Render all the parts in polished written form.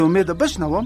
امید بشنوم.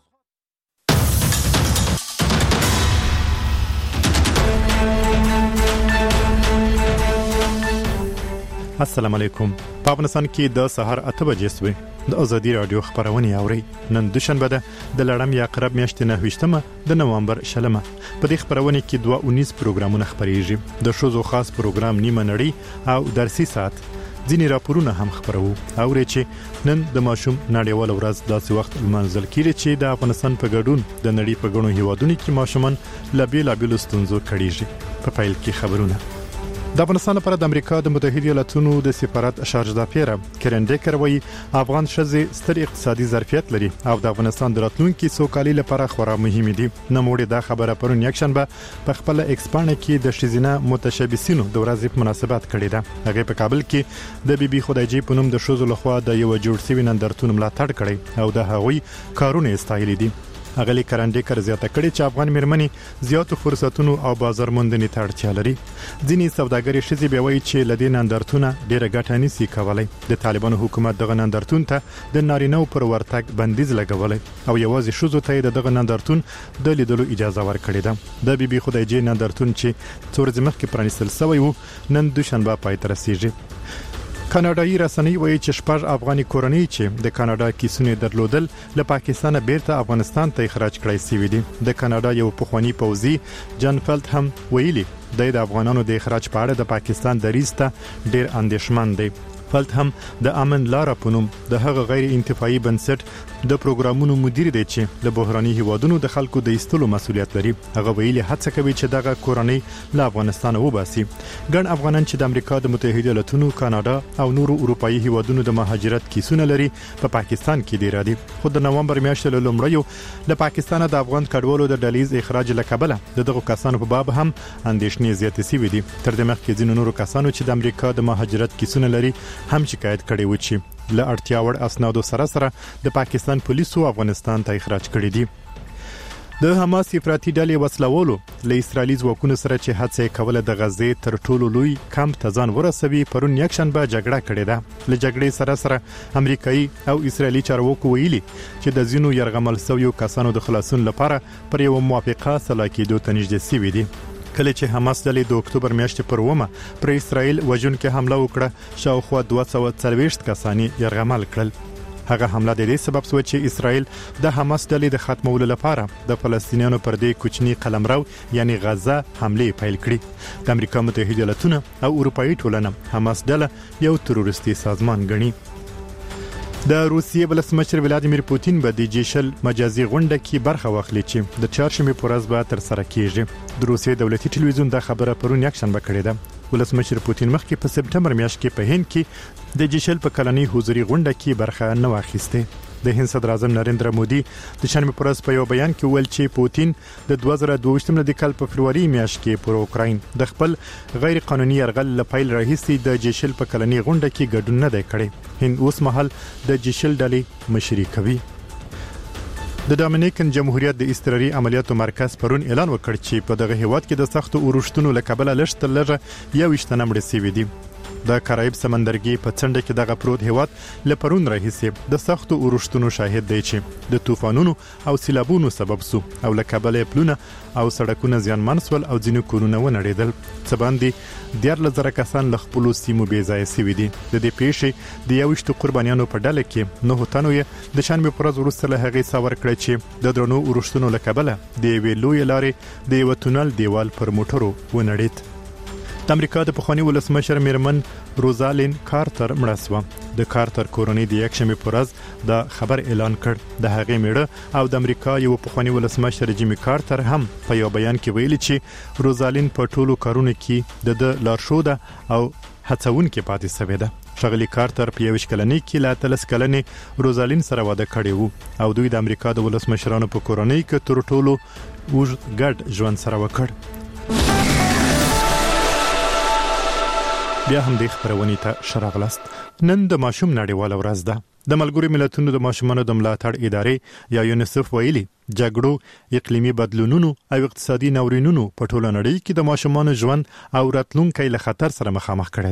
السلام علیکم. په افغانستان کې د سحر 8 بجې سوې د ازادي رادیو خبرونه اوري. نن دوشنبه ده د لړم یا قرب میاشتې 9 د نوامبر شلمه. په دې خبرونه کې 219 پروګرامونه خبريږي. د شوزو خاص پروګرام نیمه نړۍ او درسي ساعت ځینې راپورونه هم خبرو. اوري چې نن د ماشوم نړیوال ورځ داسې وخت منځل کیږي چې د افغانستان په ګډون د نړۍ په غونو هیوادونو کې ماشومان لابي ستونزو کړيږي. په فایل کې خبرونه. د افغانستان لپاره د امریکا د متحده ایالاتونو د سفارت شارج دافیر کرن ډیکر وایي افغان ښځې ستر اقتصادي ظرفیت لري او د افغانستان د راتلونکي سوکالي لپاره خورا مهم دي. نوموړي دا خبره پرون یکشنبه په خپل ایکسپانه کې د شزینه متشابسینو د ورځې په مناسبت کړې ده. هغه په کابل کې د بي بي خدایجی په نوم د شوزو لخوا د یو جوړ شوی نندارتون ملاتړ کړي او د هغوی کارونه استایلي دي. اغلی کرندیکر زیاته کړي چې افغان مرمنې زیاتو فرصتونو او بازار موندنې ته اړتیا لري. ځینې سوداګري شزي به وایي چې لدې نندارتونه ډیره ګټه نشي کولای. د طالبانو حکومت دغه نندارتون ته د نارینهو پر ورتګ بندیز لګولای او یوازې شوزو ته د دغه نندارتون د لیدلو اجازه ورکړې ده. د بي بي خدایجی نندارتون چې څو ورځې مخکې پرانیستل شوی و نن دوشنبه پای ته رسیږي. کاناډایي رسنۍ وایي چې 6 افغاني کورنۍ چې د کاناډا کیسونه درلودل له پاکستان بیرته افغانستان ته اخراج کړای شوی دي. د کاناډا یو پخوانی پوځي جان فلت هم ویلي د افغانانو د اخراج په اړه د پاکستان دریځ ته ډیر اندېښمن دی. فلت هم د امن لاره پونم د هغه غیر انتفاعي بنسټ د پروګرامونو مدیر دی چې د بحراني هیوادونو د خلکو د ایستلو مسولیت لري. هغه ویلي هڅه کوي چې دغه کورنۍ له افغانستان وباسي. ګڼ افغانان چې د امریکا د متحده ایالاتونو، کاناډا او نورو اروپאי هیوادونو د مهاجرت کیسونه لري په پاکستان کې دی راځي. خو د نوامبر میاشتې له لومړیو له پاکستان د افغان کډوالو د ډلیز اخراج لکبله دغه کسانو په باب هم اندېښنې زیاتې شوې دي. تر دې مخکې ځینو نورو کسانو چې د امریکا د مهاجرت کیسونه لري هم شکایت کړي و چې له اړتیا وړ اسنادو سره د پاکستان پولیسو افغانستان ته اخراج کړي دي. د حماس افراطي ډلې وسلوالو له اسرایلی ځواکونو سره چې هڅه کوله د غزې تر ټولو لوی کمپ ته ځان ورسوي پرون یکشنبه جګړه کړې ده. له جګړې سره امریکایي او اسرایلی چارواکو ویلي چې د ځینو يرغمل شویو کسانو د خلاصون لپاره پر یو موافقه سلا کېدو ته نږدې شوي دي. کله چې حماس ډلې د اکتوبر میاشتې پر 1 پر اسرائیل وژونکې حمله وکړه شاوخوا 240 کسان يرغمل کړل. هغه حمله د دې سبب شو چې اسرائیل د حماس ډلې د ختمولو لپاره د فلسطینیانو پر دې کوچني قلمرو یعنی غزه حمله پیل کړې. د امریکا متحده ایالاتونو او اروپאי ټولنه حماس ډله یو تروریستي سازمان ګڼي. د روسیې ولسمشر ولادیمیر پوتین به د جیشل مجازي غونډه کې برخه واخلي چې د چهارشنبه پر ورځ به تر سره کیږي. د روسیې دولتي ټلویزیون دا خبره پرون یکشنبه کړې ده. ولسمشر پوتین مخکې په سپټمبر میاشت کې په هند کې د جیشل په کلنۍ حضوري غونډه کې برخه نه واخیسته. د هند صدر اعظم نریندرا مودي د شنبه پر ورځ په یو بیان کې ویل چې پوتین د 2022 د کال په فروری میاشت کې پر اوکراین د خپل غیر قانوني يرغل لپاره راهیسي د جیشل په کلنۍ غونډه کې ګډون نه دی کړی. هند اوس مهال د جیشل ډلې مشري کوي. د ډومینیکن جمهوریت د استراري عملیاتو مرکز پرون اعلان وکړ چې په دغه هیواد کې د سختو اورښتونو لکبله لږ 21 نمړې سوي دي. د کارایب سمندرګي په څنډه کې دغه پروت هیواد لپرون راهیسي د سختو اورښتونو شاهد دی چې د طوفانونو او سیلابونو سبب سو او لکبله پلونه او سړکونه زیانمن سول او ځینې کورونه ونړېدل. څه باندې 1,000 کسان له خپل سیمو بې ځای شوي دي. د دې پیښې د 21 قربانیانو په ډله کې 9 تنو د شنبه پر ورځ وروسته له هغې څور کړی چې د درنو اورښتونو لکبله د یوې لوی لارې د یو تونل دیوال پر موټرو ونړېد. د امریکا د پخوانی ولسمشر میرمن روزالین کارتر مړه شوه. د کارتر کورنۍ د یکشنبه پر ورځ دا خبر اعلان کړ. د هغې میړه او د امریکا یو پخوانی ولسمشر جیمی کارتر هم په یو بیان کې ویلي چې روزالین په ټولو کارونو کې د لارښوده او هڅونکې پاتې شوې ده. ښاغلي کارتر په 21 کلنۍ کې لا 30 کلنې روزالین سره واده کړی وو او دوی د امریکا د ولسمشرانو په کورنۍ کې تر ټولو اوږد ګډ ژوند سره وکړ. بیا هم د خبرونې ته شراغلاست. نن د ماشوم نړیواله ورځ ده. د ملګرو ملتونو د ماشومانو د ملاتړ ادارې یا یونیسف ویلي جګړو، اقلیمي بدلونونو او اقتصادي ناورینونو په ټوله نړۍ کې د ماشومانو ژوند او راتلونکي له خطر سره مخامخ کړي دي.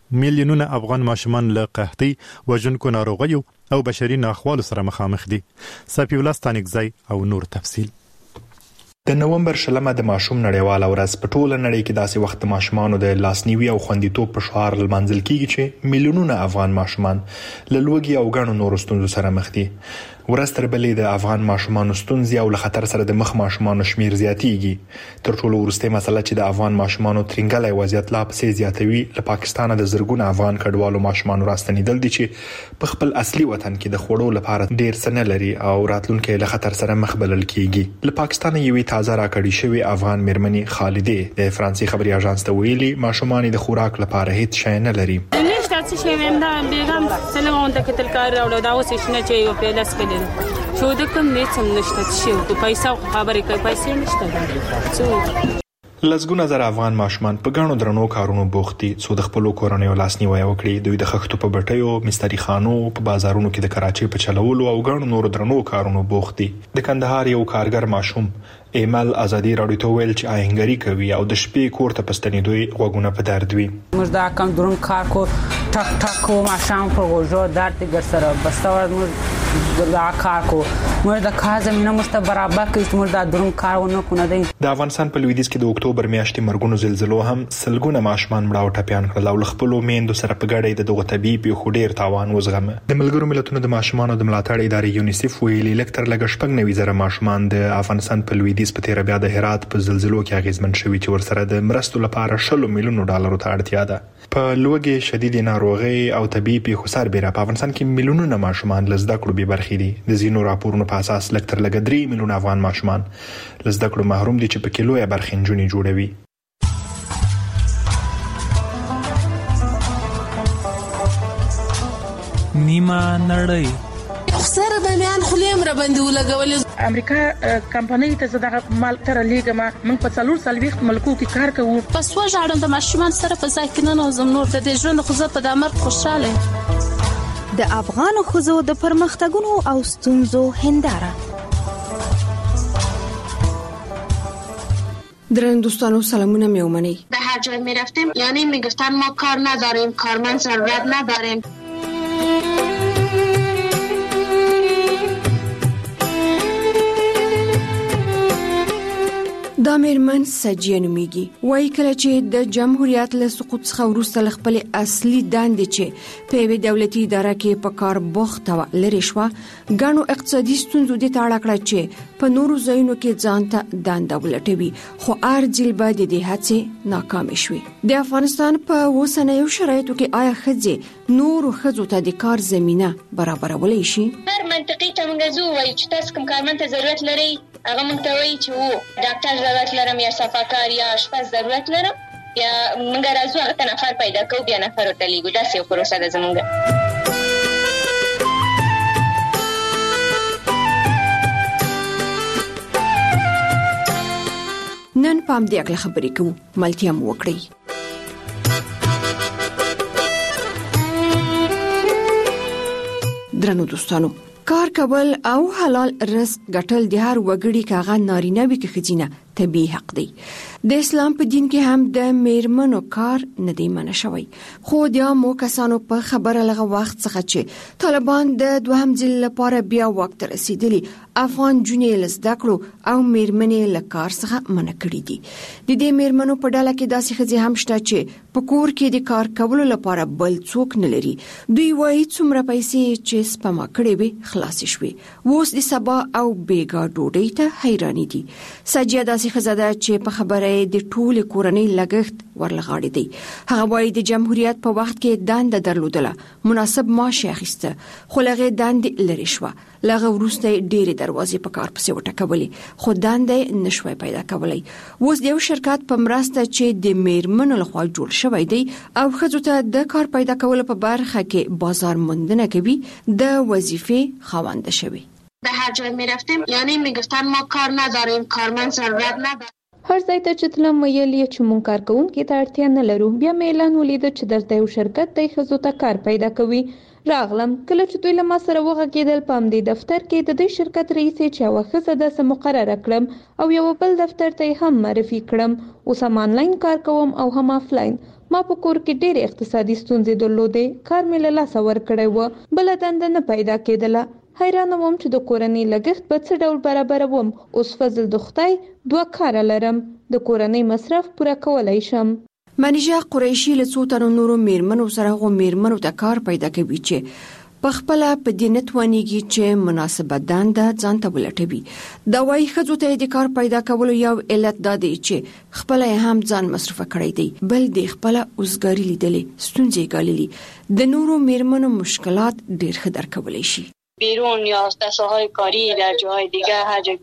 میلیونونه افغان ماشومان له قحطۍ، وژونکو ناروغیو او بشري ناخوالو سره مخامخ دي. صفي الله ستانکزی او نور تفصیل. د نومبر 20 د ماشوم نړیواله ورځ په ټوله نړۍ کې داسې وخت ماشومانو د لاسنیوي او خوندیتوب په شعار لمانځل کیږي چې میلیونونه افغان ماشومان له لوږې او ګڼو نورو ستونزو سره مخ دي. ورځ تر بلې د افغان ماشومانو ستونزې او له خطر سره د مخ ماشومانو شمیر زیاتېږي. تر ټولو وروستۍ مسله چې د افغان ماشومانو ترنګلای وضعیت لا پسې زیاتوي، له پاکستان د زرګونو افغان کډوالو ماشومانو راستنیدل دي چې په خپل اصلي وطن کې د خوړو لپاره ډیر څه نه لري او راتلونکي له خطر سره مخ بلل کیږي. له پاکستان یوې تازه راکړې شوی افغان میرمنې خالده د فرانسې خبري اژانس ته ویلي ماشومان د خوراک لپاره هیڅ شی نه لري. نشته چې ویندا بیگم سلام ته کتل کار راوړو دا اوس شنه چې یو پیلس کړي شو د کوم نیڅم نشته چې په پیسې خبرې کوي، پیسې نشته. لسګونه زره افغان ماشومان په ګڼو درنو کارونو بوخت دي څو د خپل کورنۍ لاسنیوي وکړي. دوی د خښتو په بټیو، مستری خانو، په بازارونو کې د کراچۍ په چلولو او ګڼو نورو درنو کارونو بوخت دي. د کندهار یو کارګر ماشوم ایمل ازادي راډیو ته ویل چې آهنګری کوي او د شپې کور ته پستنیدوي غوګونه په درد وي. موږ دا کم درون کار کو ټک ټک کو ماشام پر وژو درد ګر سره بستور موږ دا کار کو موږ د کار زمينه مست برابر کړو، موږ دا درون کارونه کو نه دي. د افغانستان په لویدیځ کې د اکتوبر میاشتې مرګونو زلزلو هم سلګونه ماشومان مړه او ټپيان کړل او خپل میندو سره په ګډه د دغه طبي پیښو ډیر تاوان وزغمه. د ملګرو ملتونو د ماشومانو د ملاتړ ادارې یونیسف ویلي لکتر لګ شپږ نوي زره ماشومان د افغانستان په لویدیځ په تیر بیا د هرات په زلزلو کې اغیزمن شوي چې ورسره د مرستو لپاره 60 میلیون ډالرو ته اړتیا ده. په لوګي شدید ناروغي او طبي پیښو سربېره په افغانستان کې میلیونونه ماشومان لزده کړو به برخې دي. د زینو راپورونو په اساس لکتر لګ 3 میلیون افغان ماشومان لزده کړو محروم دي چې په کیلو یا برخې نجونې جوړوي. نیمه نړۍ سره د میان خلیم را باندې ولګول. امریکا کمپنۍ ته زداغه مال تر لیګما موږ په 440 ملکو کې کار کوو. پس وژاړم د ماشومان سره په ځای کې نه نوزم نور د دې ژوند خو زه په د امر خوشاله. د افغان خوځو د پرمختګونو او ستونزو هنداره. درن دوستانو سلامونه میومنی. به هر جای میرفتیم یعنی میگفتن ما کار نداریم، کارمند ضرورت نداریم. دا میرمن سجیه نومیږي. وایي کله چې د جمهوریت له سقوط څخه وروسته خپل اصلي دندې چې په یوه دولتي اداره کې په کار بوخت و لري شو غنو اقتصادي ستونزو د تاړه کړ چې په نورو ځایونو کې ځان ته دنده ولټوي، خو ارجل بعد د هڅې ناکام شوي. د افغانستان په اوسنیو شرایطو کې آیا ښځې نورو ښځو ته د کار زمينه برابرولای شي؟ هر منطقي ته موږ زو وایي چې تاسو کوم کارمند ته ضرورت لري، هغه موږ ته وایي چې وو ډاکټر ضرورت لرم یا صفاکار یا آشپز ضرورت لرم، یا موږ راځو هغه ته نفر پیدا کوو بیا نفر ورته لیږو. داسې یو پروسه ده زموږ. نن پام دې اکل خبرې کوو، ملتیا مو وکړئ. درنو دوستانو، کار کول او حلال رزق ګټل د هر وګړي کاغه نارینه وي کې خزینه طبيعي حق دی. د اسلام په دین کې هم د میرمنو کار نه دی منع شوی، خو د مو کسانو په خبره لغه وخت څخه چې طالبان د دوهم ځل لپاره بیا وخت رسیدلی افغان جنې لزده کړو او میرمنې له کار څخه منع کړې دي. د دې میرمنو په ډله کې داسې ښځې هم شته چې په کور کې د کار کولو لپاره بل څوک نه لري. دوی وایي څومره پیسې چې سپما کړې وي خلاص شوي، اوس د سبا او بیګا ډوډۍ ته حیرانی دي. سجیه داسې ښځه ده چې په خبره د ټول کورنۍ لګښت ورلغاړي دي. هغه وایي د جمهوریت په وخت کې دنده درلودله، مناسب معاش اخیسته، خو لغه دندې لري شو. لغه ورسته ډېری دروازې په کار پسې وټکولې، خو دندې نشوي پیدا کولای. اوس د یو شرکت په مرسته چې د میرمنو لخوا جوړ شوی دی او ښځو ته د کار پیدا کولو په برخه کې بازار موندنه کوي، د وظیفې خاوند شوی. به هر جای میرفتیم یعنی میگفتن ما کار نداریم، کارمند ضرورت نداریم. هر ځای ته چې تلم ویل یې چې مونږ کارکوونکي ته اړتیا نه لرو. بیا مې اعلان ولید چې دلته یو شرکت دی ښځو ته کار پیدا کوي. راغلم، کله چې دوی له ما سره وغږېدل په همدې دفتر کې د دې شرکت رئیسې چې یوه ښځه داسې مقرره کړم او یو بل دفتر ته یې هم معرفي کړم. اوس هم آنلاین کار کوم او هم آفلاین. ما په کور کې ډېر اقتصادي ستونزې درلودې، کار مې له لاسه ورکړی و، بله دنده نه پیدا کېدله. حیرانه وم چې د کورنۍ لګښت به څه ډول برابروم. اوس فضل د خدای 2 کاره لرم، د کورنۍ مصرف پوره کولی شم. منیژه قریشي له څو تنو نورو میرمنو سره هغو میرمنو ته کار پیدا کوي چې په خپل په دې نتوانیږي چې مناسبه دنده ځان ته ولټوي. دا وايي ښځو ته د کار پیدا کولو یو علت دا دی چې خپل هم ځان مصرف کړی دی، بل د خپل اوسګاری لیدلې ستونزې ګاللې د نورو میرمنو مشکلات ډېر ښه درک کولی شي. بیرون یا در ساحه‌های کاری در جاهای دیگه هر جا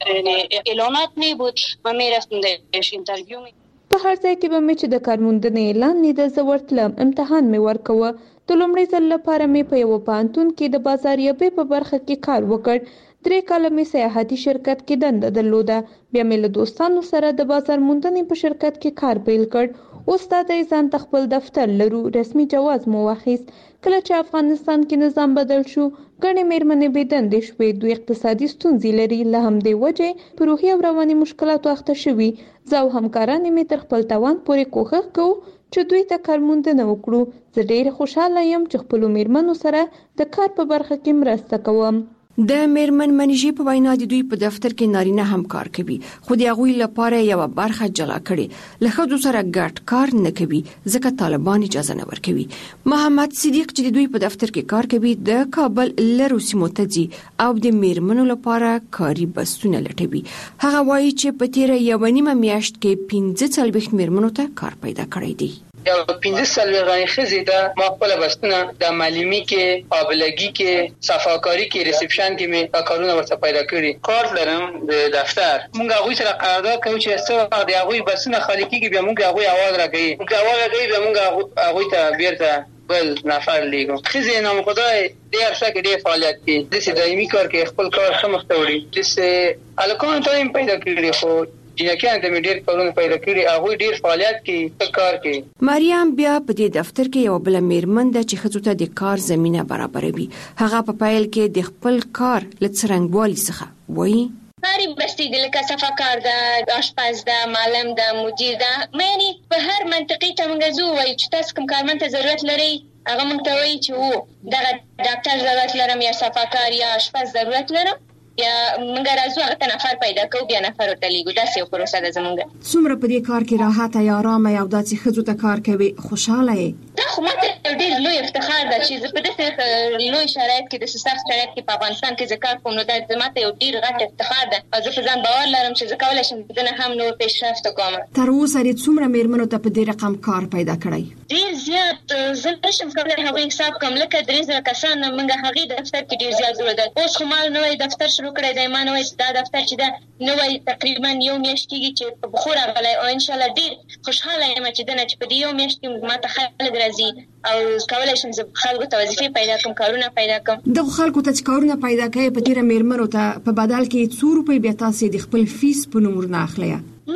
که اعلانات نبود ما میرفتیم درش اینترویو په هر ځای کې به مې چې د کارموندنې اعلان نیده زه ورتلم، امتحان مې ورکوه. د لومړي ځل لپاره مې په یوه پوهنتون کې د بازاریابۍ په برخه کې کار وکړ. 3 کاله مې سیاحتي شرکت کې دنده درلوده. بیا مې له دوستانو سره د بازار موندنې په شرکت کې کار پیل کړ. اوس دا د ځان ته خپل دفتر لرو، رسمي جواز مو واخیست. کله چې افغانستان کې نظام بدل شو، ګڼې میرمنې بې دندې شوې. دوی اقتصادي ستونزې لري، له همدې وجې په روحي او رواني مشکلاتو اخته شوي. زه او همکارانې مې تر خپل توان پورې کوښښ کوو چې دوی ته کارموندنه وکړو. زه ډېره خوشحاله یم چې خپلو میرمنو سره د کار په برخه کې مرسته کوم. د میرمن منیژې په وینا د دوی په دفتر کې نارینه هم کار کوي، خو د هغوی لپاره یو برخه جلا کړي، له ښځو سره ګډ کار نه کوي ځکه طالبان اجازه نه ورکوي. محمد صدیق چې د دوی په دفتر کې کار کوي د کابل لرو سیمو ته ځي او د میرمنو لپاره کاري بستونه لټوي. هغه وایي چې په تیره 1.5 میاشت کې 45 میرمنو ته کار پیدا کړی دی. یا 15 غنی خزی دا ما خپل بستونه د معلمی کې، قابلګي کې، صفاکاری کې، ریسپشن کې مې کارونه ورته پیدا کړی. کار لرم د دفتر. مونږ هغوی سره قرارداد کوو چې څو د هغوی بستونه خالی کېږي، بیا مونږ هغوی اواز راکوي. مونږ اواز راکوي، بیا مونږ هغوی ته بیرته بل نفر لیږو. ښځې نام خدای ډېر ښه کې ډېر فعالیت کوي، داسې دایمي کار کوي، خپل کار ښه مخته وړي. داسې هلکانو ته هم پیدا کړي، خو جنکیانو ته مې ډېر کارونه پیدا کړي، هغوی ډېر فعالیت کوي، ښه کار کوي. مریم بیا په دې دفتر کې یو بله میرمن ده چې ښځو ته د کار زمینه برابروي. هغه په پیل کې د خپل کار له څرنګوالي څخه وایي کاری بستی دی، لکه صفاکار ده، آشپز ده، معلم ده، مدیر ده. معنی په هر منطقې ته موږ ځو وایي چې تاسو کوم کارمند ته ضرورت لرئ، هغه موږ ته وایي چې دغه ډاکټر ضرورت لرم یا صفاکار یا آشپز ضرورت لرم، یا موږ راځو هغه ته نفر پیدا کوو، بیا نفر ورته لیږو. داسې یو پروسه ده زموږ. څومره په دې کار کې راحته یا ارامه یې او دا چې ښځو ته کار کوي خوشحاله یې؟ دا خو ماته ډېر لوی افتخار ده چې زه په داسې لوی شرایط کې، داسې سخت شرایط کې په افغانستان کې زه کار کوم. نو دا ماته یو ډېر غټ افتخار ده او زه په ځان باور لرم چې زه کولی شم دنه هم نور پیشرفت وکړم. تر اوسه دې څومره میرمنو ته په دې رقم کار پیدا کړی؟ ډېر زیات. زه نشم کولی هغوی حساب کړم، لکه 3,000 کسان موږ هغې دفتر کې ډېر زیات ضرورت. اوس خو ما نوی دفتر شروع کړی دی. ما نوی دا دفتر چې ده نوی تقریبا 1 میاشت کېږي چې په بخور راغلی، او انشاءالله ډېر خوشحاله یم چې دنه چې په دې 1 میاشت کې ما ته خلک راځي او کولی شم زه خلکو ته وظیفې پیدا کړم، کارونه پیدا کړم. دغو خلکو ته چې کارونه پیدا کوي په تیره میرمنو ته په بدل کې 2 روپۍ بیا تاسې د خپل فیس په نوم ورنه اخلئ؟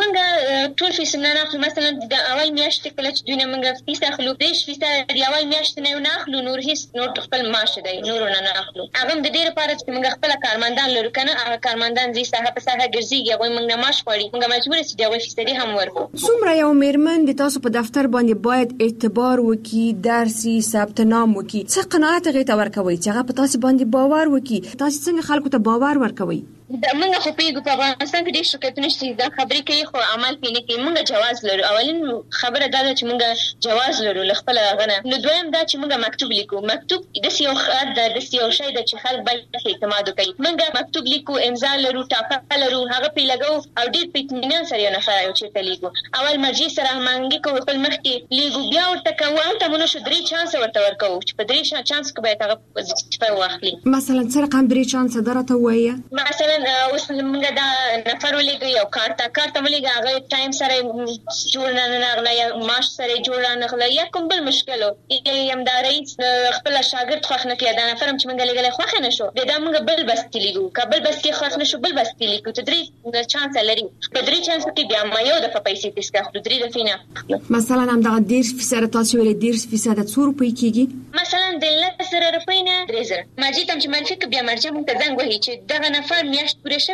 موږ ټول فیس نه اخلو. مثلا د اول میاشتې کله چې دوی نه موږ فیس اخلو، 10 فیصده د اول میاشتې نه نه اخلو، نور هیڅ نور خپل معاش دی نور نه اخلو. هغه د دې لپاره چې موږ خپل کارمندان لرو کنه، هغه کارمندان زی ساحه په ساحه ګرځي، هغه موږ نه معاش غواړي، موږ مجبور یو چې د فیصدي هم ورکو. څومره یو میرمن د تاسو په دفتر باندې باید اعتبار وکي، درسي، ثبت نام وکي، څه قناعت غوښته ورکوي چې هغه په تاسو باندې باور وکي؟ تاسو څنګه خلکو ته باور ورکوي؟ موږ خو پیګو په افغانستان کې ډېر شرکتونه شته دا خبرې کوي خو عمل پې نه کوي. موږ جواز لرو. اولین خبره دا ده چې موږ جواز لرو له خپل غنه. نو دویم دا چې موږ مکتوب لیکو. مکتوب د یو خط ده، د یو شی ده چې خلک باید اعتماد وکړي. موږ مکتوب لیکو، امضا لرو، ټاپه لرو، هغه پې لګو او ډېر په اطمینان سره یو نفر یو چېرته لیکو. اول مرجع سره هماهنګي کوو، خپل مخکې لیکو، بیا ورته کوو، هلته مو نشو 3 چانس ورته ورکوو چې په 3 چانس کې باید هغه وظیفه واخلي. مثلا څه رقم 3 چانس ده راته ووایه؟ مثلا اوس موږ دا نفر ولېږو یو کارته ولېږه، هغه ټایم سره جوړ نه راغله یا معاش سره جوړ نه راغله یا کوم بل مشکل و یا همدا رئیس خپل شاګرد خوښ نه کړي، دا نفر هم چې موږ لېږلی خوښ نه شو، بیا دا موږ بل بستې لیږو. که بل بستې خوښ نه شو بل بستې لیکو. ته 3 چانس لري. په 3 چانس کې بیا ما یو دفعه پیسې تېسکه اخلو، 3 دفعې نه اخلو. مثلا همدغه 10% تاسو ویلې 10% څو روپۍ کېږي؟ مثلا د 10,000 روپۍ نه 3,000. مرجع ته چې منفي که بیا مرجع موږ ته زنګ وهي چې دغه نفر میاشت پوره شوې ده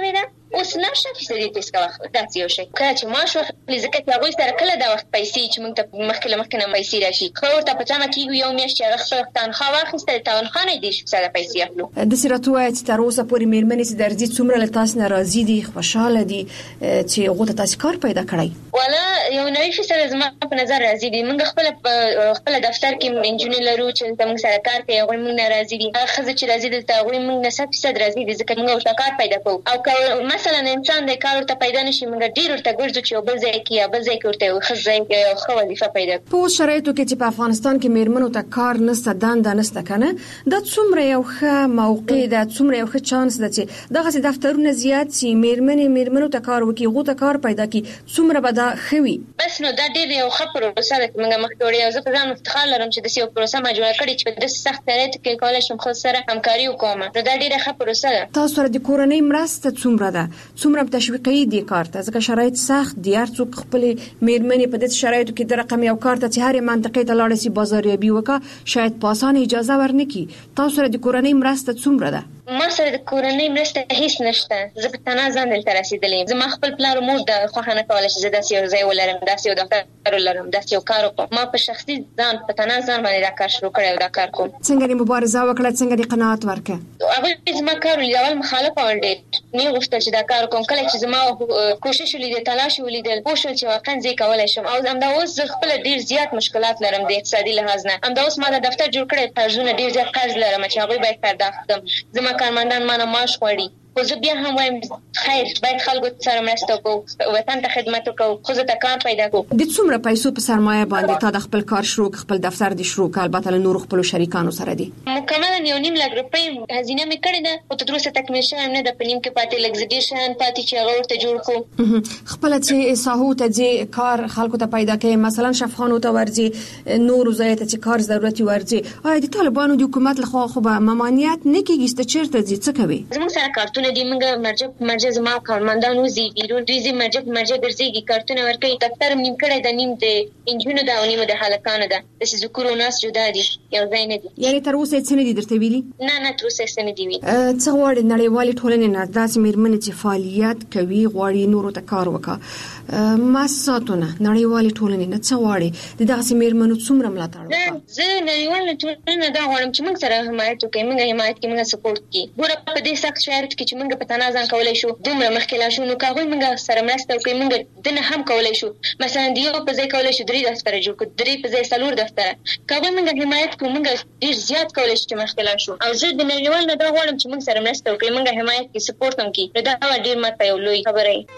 اوس 9% تیس کا وخت داسې یو شي کله چې معاش واخلي ځکه چې هغوی سره کله دا وخت پیسې چې موږ ته مخکې نه پیسې راشي خو ورته په تمه کېږو یو میاشت چې هغه خپله تنخواه واخیسته تنخواه نه دېرش فیصده پیسې اخلو. داسې راته ووایه چې تر اوسه پورې مېرمنې چې درځي څومره له تاسو نه راضي دي خوشحاله دي چې هغو ته تاسې کار پیدا کړی؟ والا یو 90% زما په نظر راضي دي. موږ خپله دفتر کې انجونې لرو چې موږ سره کار کوي هغوی موږ نه راضي دي. هغه ښځه چې راضي دلته هغوی موږ نه 100% راضي دي ځکه موږ ورته کار پیدا کوو او که مثلا انسان د کار ورته پیدا نشي موږ ډېر ورته ګرځو چې یو بل ځای کې یا بل ځای کې ورته یو ښه ځای کې یو ښه وظیفه پیدا کړو. په شرایطو کې چې په افغانستان کې مېرمنو ته کار نشته دنده نشته که نه دا څومره یو ښه موقع ده څومره یو ښه چانس ده چې دغسې دفترونه زیات سي مېرمنو ته کار وکړي هغو ته کار پیدا کړي څومره به دا ښه وي؟ بس نو دا ډېر یو ښه پروسه ده چې موږ مخکې وړې او زه په ځان افتخار لرم چې داسې یو پروسه ما جوړه کړې چې په داسې سخت شرایطو کې کولی شم خپل سره همکاري وکړم. نو دا ډېره ښه پروسه ده. تاسو سره د کورنۍ مرسته څومره ده؟ څومره تشویقي دي کار ته ځکه شرایط سخت دي هر څوک خپلې مېرمنې په داسې شرایطو کې د رقم یو کار ته چې هرې منطقې ته لاړه سي بازاریابي وکړه شاید په اسانه اجازه ورنکړي. تاسو سره د کورنۍ مرسته څومره ده؟ ما سره د کورنۍ مرسته هیڅ نشته. زه په تنها ځان دلته رسېدلې یم. زما خپل پلار او مور د خوښه نه کوله چې زه داسې یو ځای ولرم داسې یو دفتر ولرم داسې یو کار وکړم. ما په شخصي ځان په تنها ځان باندې دا کار شروع کړی او دا کار کوم. څنګه دې مبارزه وکړه څنګه دې قناعت ورکړه؟ هغوی زما کار ولید اول مخالفه ول ډېر نه غوښتل چې دا کار وکړم. کله چې زما کوشش ولیدل تلاش ولیدل پوه شول چې واقعا زه کولی شم او همدا اوس زه خپله ډېر زیات مشکلات لرم د اقتصادي لحاظ نه. همدا اوس ما دا دفتر جوړ کړی قرضونه ډېر زیات قرض لرم چې هغوی باید پرداخت کړم. زما کارمندان ما نه معاش غواړي خو زه بیا هم وایم خیر باید خلکو سره مرسته وکړو وطن ته خدمت وکړو ښځو ته کار پیدا کړو. د څومره پیسو په سرمایه باندې تا د خپل کار شروع خپل دفتر دې شروع کړ البته له نورو خپلو شریکانو سره دي؟ مکملا 1.5 لک روپۍ هزینه مې کړې ده خو تر اوسه تکمیل شوی نه ده. په نیم کې پاتې لګزیډیشن پاتې چې هغه ورته جوړ کړو. خپله چې ساحو ته ځې کار خلکو ته پیدا کوي مثلا شفخانو ته ورځي نورو ځایو ته چې کار ضرورتي ورځي آیا د طالبانو د حکومت لخوا خو به ممانعت نه کېږي چې چېرته ځې څه کوي؟ زموږ سره کارتونه دي موږ مرجع زما کارمندان وزي بیرون دوی مرجع ګرځيږي کارتونه ورکوي. دفتر نیم کړی د نیم د انجونو د او نیم د هلکانو ده د ذکر او ناس جدا دي یو ځای نه دي. یعنی تر اوسه څه نه دي درته ویلي؟ نه تر اوسه څه نه دي ویلي. څه غواړي نړیوالې ټولنې نه داسې مېرمنې چې فعالیت کوي غواړي نورو ته کار وکړه مؤسساتونه نړیوالې ټولنې نه څه غواړي د داسې مېرمنو څومره ملاتړ وکړه؟ زه نړیوالې ټولنې دا غواړم چې موږ سره حمایت وکړي موږ حمایت کې موږ سپورټ کړي. ګوره په دې سخت شرایطو کې چې موږ په تنها ځان کولی شو دومره مخکې لا شو نو که هغوی موږ سره مرسته وکړي موږ دنه هم کولی شو مثلا د یو په ځای کولی شو 3 دفتره جوړ کړو 3 په ځای 4 دفتره که هغوی موږ حمایت کړو موږ ډېر زیات کولی شو چې مخکې لا شو. او زه د نړیوال نه دا غواړم چې موږ سره مرسته وکړي موږ حمایت کې سپورټ هم کړي. نو دا ډېر ماته یو لوی خبره وي.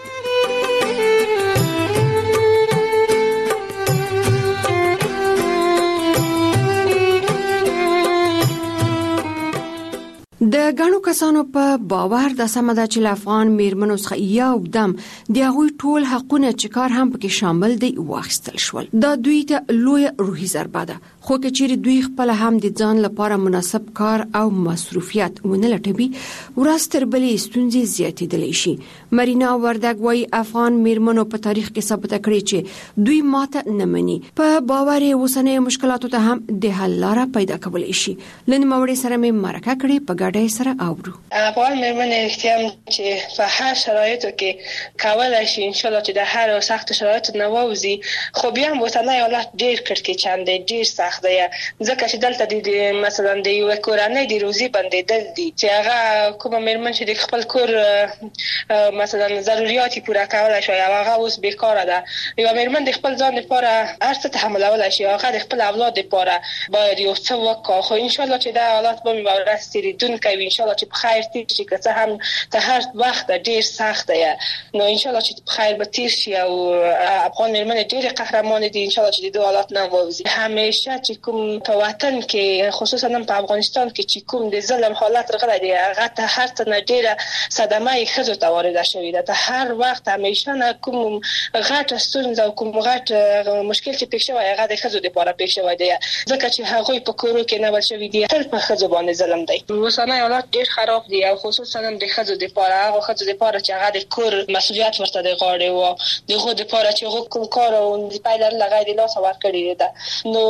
د غنو کسانو په باور د سم د چل افغان میرمنو څخه یو دم د هغوی ټول حقونه چې کار هم پکې شامل دي واخیستل شول. دا دوی ته لوی روحي ضربه ده خو که چیرې دوی خپل هم د ځان لپاره مناسب کار او مصروفیت ونه لټوي ورځ تر بلې ستونزې زیاتېدلی شي. مرینا وردګ وايي افغان میرمنو په تاریخ کې ثابته کړې چې دوی ماته نه مني. په باور یې اوسنۍ مشکلاتو ته هم د حل لاره پیدا کولی شي. لن موړې سره مې مرکه کړې په ګډه سره اورو. افغان میرمنې اختیار چې په هر شرایطو کې کولای شي ان شاء الله چې د هر سخت شرایطو نه ووځي خو بیا هم اوسنی حالت ډېر کړکېچن دی ډېر سخت دی ځکه چې دلته د مثلا د یو کورنۍ د روزي بندېدل دي چې هغه کومه میرمن چې د خپل کور مثلا ضرورت پوره کولای شي او هغه اوس بیکاره ده. یو میرمن د خپل ځان لپاره هر څه تحملولای شي هغه د خپل اولاد لپاره باید یو څه وکړي خو ان شاء الله چې دا حالت به ورځ تیریدونکی وي ان شاء الله چې په خیر تیر شي که څه هم ته هر وخت ډېر سخت دی نو ان شاء الله چې په خیر به تیر شي او افغان میرمنې ډېرې قهرمانې دي ان شاء الله چې د دې حالات نه ووځي. همیشه چې کوم په وطن کې خصوصا په افغانستان کې چې کوم د ظلم حالت راغلی دی هغه ته هر څه نه ډېره صدمه یې ښځو ته وارده شوې ده. ته هر وخت همیشه نه کوم غټه ستونزه او کوم غټ مشکل چې پېښ شوی هغه د ښځو دپاره پېښ شوی دی ځکه چې هغوی په کورو کې نیول شوي دي تل په ښځو باندې ظلم دی. اوسنی حالات ډېر خراب دي او خصوصا د ښځو دپاره هغه ښځو دپاره چې هغه د کور مسؤلیت ورته د غاړې و د هغو دپاره چې هغو کوم کار او د پیل له غیر لاسه ورکړې ده نو په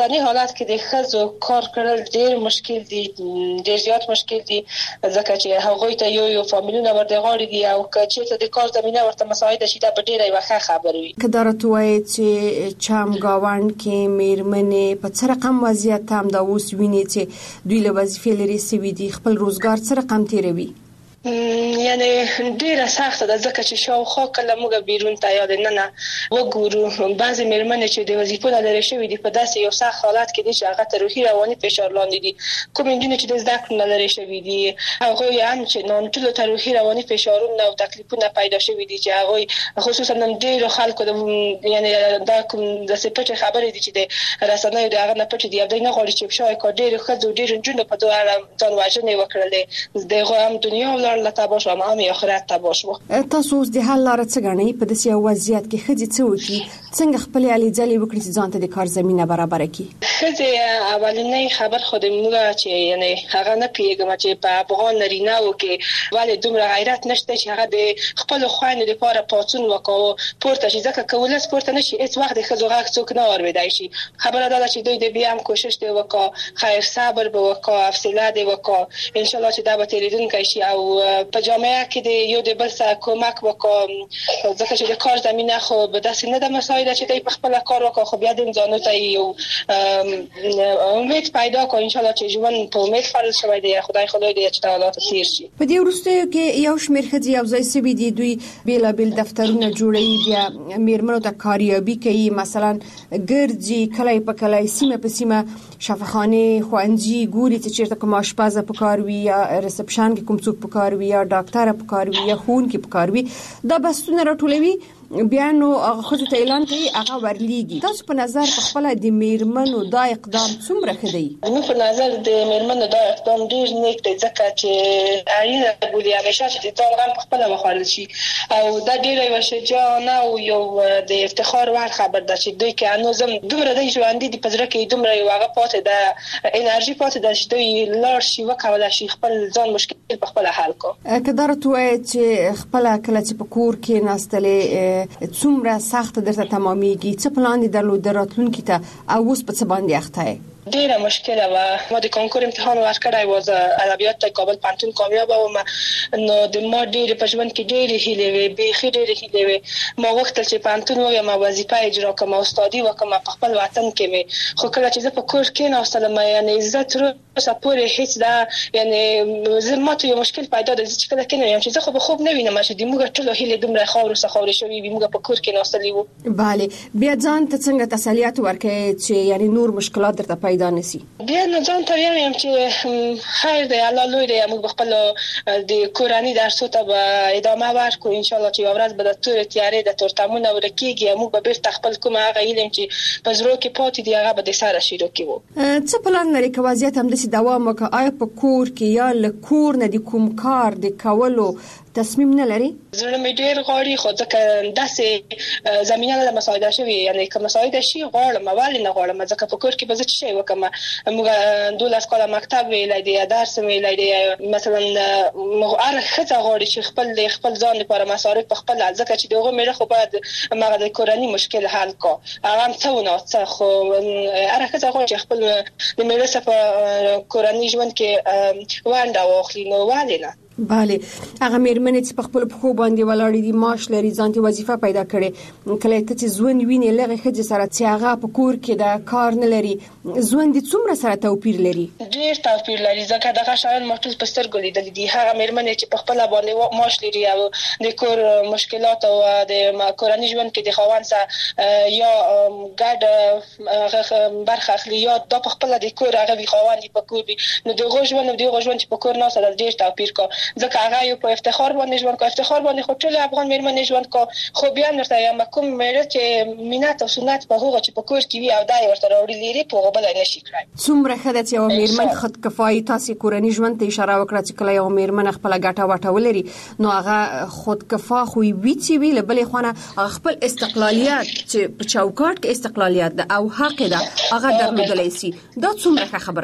اوسنی حالت کې د ښځو کار کول ډېر مشکل دي، ډېر زیات مشکل دي، ځکه چې هغوی ته یو فامیلونه ورته غاړي دي او که چېرته د کار زمینه ورته مساعده شي دا به ډېره یوه ښه خبره وي. که دا راته ووایې چې چمګاونډ کې مېرمنې په څه رقم وضعیت هم دا اوس ویني چې دوی له وظیفې لرې سوي دي، خپل روزګار څه رقم تېروي؟ یعنی ډیره سخته ده، ځکه چې شاوخوا کله موږ بیرون ته یا دننه وګورو بعضې مېرمنې چې د وظیفو نه لرې شوي دي په داسې یو سخت حالت کې دي چې هغه ته روحي رواني فشار لاندې دي. کومې نجونې چې د زده کړو نه لرې شوي دي هغوی هم چې نانټولو ته روحي رواني فشارونه او تکلیفونه پیدا شوي دي چې هغوی خصوصا نن ډېرو خلکو یعنی دا کوم داسې پټې خبرې دي چې د رسنیو د هغه نه پټې دي او دوی نه غواړي چې شاید ډېرو ښځو ډېرو نجونو په دغه اړه ځان وژنې وکړلې، د هغوی هم دنیا لا تباش و هم آخرت تباش و. تاسو اوس د حل لاره څه ګڼئ؟ په داسې یو وضعیت کې ښځې څه وکړي، څنګه خپلې هلې ځلې وکړي چې ځان ته د کار زمینه برابره کړي؟ ښځې اولنی خبر خو د موږ چې یعنی هغه نه پوهېږم چې په افغان نارینه‌وو کې ولې دومره غیرت نشته چې هغه د خپلو خویندو دپاره پاڅون وکړو پورته شي، ځکه که ولس پورته نه شي هېڅ وخت د ښځو غږ څوک نه اورېدی شي. خبره دا ده چې دوی د بیا هم کوشش دې وکړه، خیر صبر به وکړه، حوصله دې وکړه، انشاءالله چې دا به تېرېدونکی شي او په جامعه کې د یو د بل سره کومک وکړو، ځکه چې د کار زمینه خو به داسې نه ده مساعده چې دوی په خپله کار وکړو، خو بیا د ځانو ته یو امید پیدا کړو انشاءالله چې ژوند په امید فرض شوی دی. خدای دې چې حالات تیر شي. په دې وروستیو کې یو شمېر ښځې یو ځای سوي دي، دوی بېلابېل دفترونه جوړوي، بیا مېرمنو ته کاریابي کوي، مثلا ګرځي کلی په کلی سیمه په سیمه شفاخانې ښوونځي ګوري چې چېرته کوم اشپزه په کار وي یا ریسپشن کې کوم څوک په کار وي یا ډاکټر په کار وي یا ښوونکي په کار وي، دا بحثونه راټولوي، بیا نو هغه ښځو ته اعلان کوي، هغه ورلیږي. تاسو په نظر په خپله د مېرمنو دا اقدام څومره ښه دی؟ زموږ په نظر د مېرمنو دا اقدام ډېر نیک دی، ځکه چې اړینه بولي همیشه چې د ځان غم په خپله وخوړل شي او دا ډېره یوه شجاعانه او یو د افتخار وړ خبر ده چې دوی کې هنوز هم دومره دی ژوندي دي، په زړه کې دومره یو هغه پاتې ده، انرژي پاتې ده چې دوی لاړ شي وکولی شي خپل ځان مشکل په خپله حل کړو. که دا راته ووایې چې خپله کله چې په کور کېناستلې څومره سخت درته تمامېږي، څه پلان دې درلود راتلونکي ته او اوس په څه باندې اخته یې؟ ډیره مشکله و. ما د کنکور امتحان ورکړی و، ادبیات ته کابل پوهنتون کامیابه وم، نو د ما ډېرې په ژوند کې ډېرې هیلې وې، بیخي ډېرې هیلې وې. ما غوښتل چې پوهنتون ووایم، وظیفه اجرا کړم، استادي وکړم په خپل وطن کې مې. خو کله چې زه په کور کېناستلم یعنې زه تر اوسه پورې هېڅ دا یعنې ما ته یو مشکل پیدا ده، زه چې کله کېنایم چې زه خو به خوب نه وینم چې زموږ ټولو هیلې دومره خاورو څخه خاورې شوې وي، موږ په کور کېناستلي وو. بله، بیا ځان ته څنګه تسلیت ورکوې چې یعنې نور مشکلات درته پیدا نشي؟ بیا نو ځان ته وایم چې خیر دی، الله لوی دی، موږ به خپل د کورنۍ درسو ته به ادامه ورکړو، انشاءالله چې یوه ورځ به د تورې تیارې د تورتمونه ورکېږي او موږ به بېرته خپل کوم هغه علم چې په زړو کې پاتې دي هغه به د سره شروع کړو. څه پلان لرې که وضعیت همداسې دوام وکړي؟ آیا په کور کې یا له کور نه د کوم کار د کولو تصمیم نه لري؟ زړه مې ډېر غواړي، خو ځکه داسې زمینه نه ده مساعده شوې، یعنې که مساعده شي غواړم، ولې نه غواړم، ځکه په کور کې به زه څه شی وکړم. موږ 12 کاله مکتب ویلی دی، درس ویلی دی، مثلا هر ښځه غواړي چې خپل ځان لپاره مصارف په خپله، ځکه چې د هغو میړه خو باید هغه د کورنۍ مشکل حل کړو، هغه هم څه و نه څه، خو هره ښځه غواړي چې خپل د میړه سره په کورنۍ ژوند کې ونډه واخلي، نو ولې نه؟ بله، هغه مېرمنې چې په خپلو پښو باندې ولاړې دي، معاش لري، ځان ته وظیفه پیدا کړې، کله ته چې ژوند وینې له هغې ښځې سره چې هغه په کور کې د کار نه لري، ژوند یې څومره سره توپیر لري؟ ډېر توپیر لري، ځکه دغه شیان ما ټول په سترګو لیدلي دي. هغه مېرمنې چې په خپله باندې معاش لري او د کور مشکلات او د کورني ژوند کې د خاوند سره یا ګډ برخه اخلي یا دا په خپله د کور هغه وي، خاوند په کور وي، نو د هغو ژوند او د هغو ژوند چې په کور ناست ده ډېر توپیر کا، ځکه هغه یو په افتخار باندې ژوند کا، افتخار باندې خو ټول افغان مېرمنې ژوند کا، خو بیا هم درته وایم کوم میړه چې مینت او سنت په هغه چې په کور کې وي او دا یې ورته راوړي لري په هغه بل نشي کړی. څومره ښه ده چې یوه مېرمن خودکفایي، تاسې کورني ژوند ته اشاره وکړه چې کله یوه مېرمن خپله ګټه وټه ولري نو هغه خودکفا خو وي چې وي، له بلې خوا نه هغه خپل استقلالیت چې په چوکاټ کې استقلالیت ده او حق ده هغه درلودلی سي، دا څومره ښه خبره ده.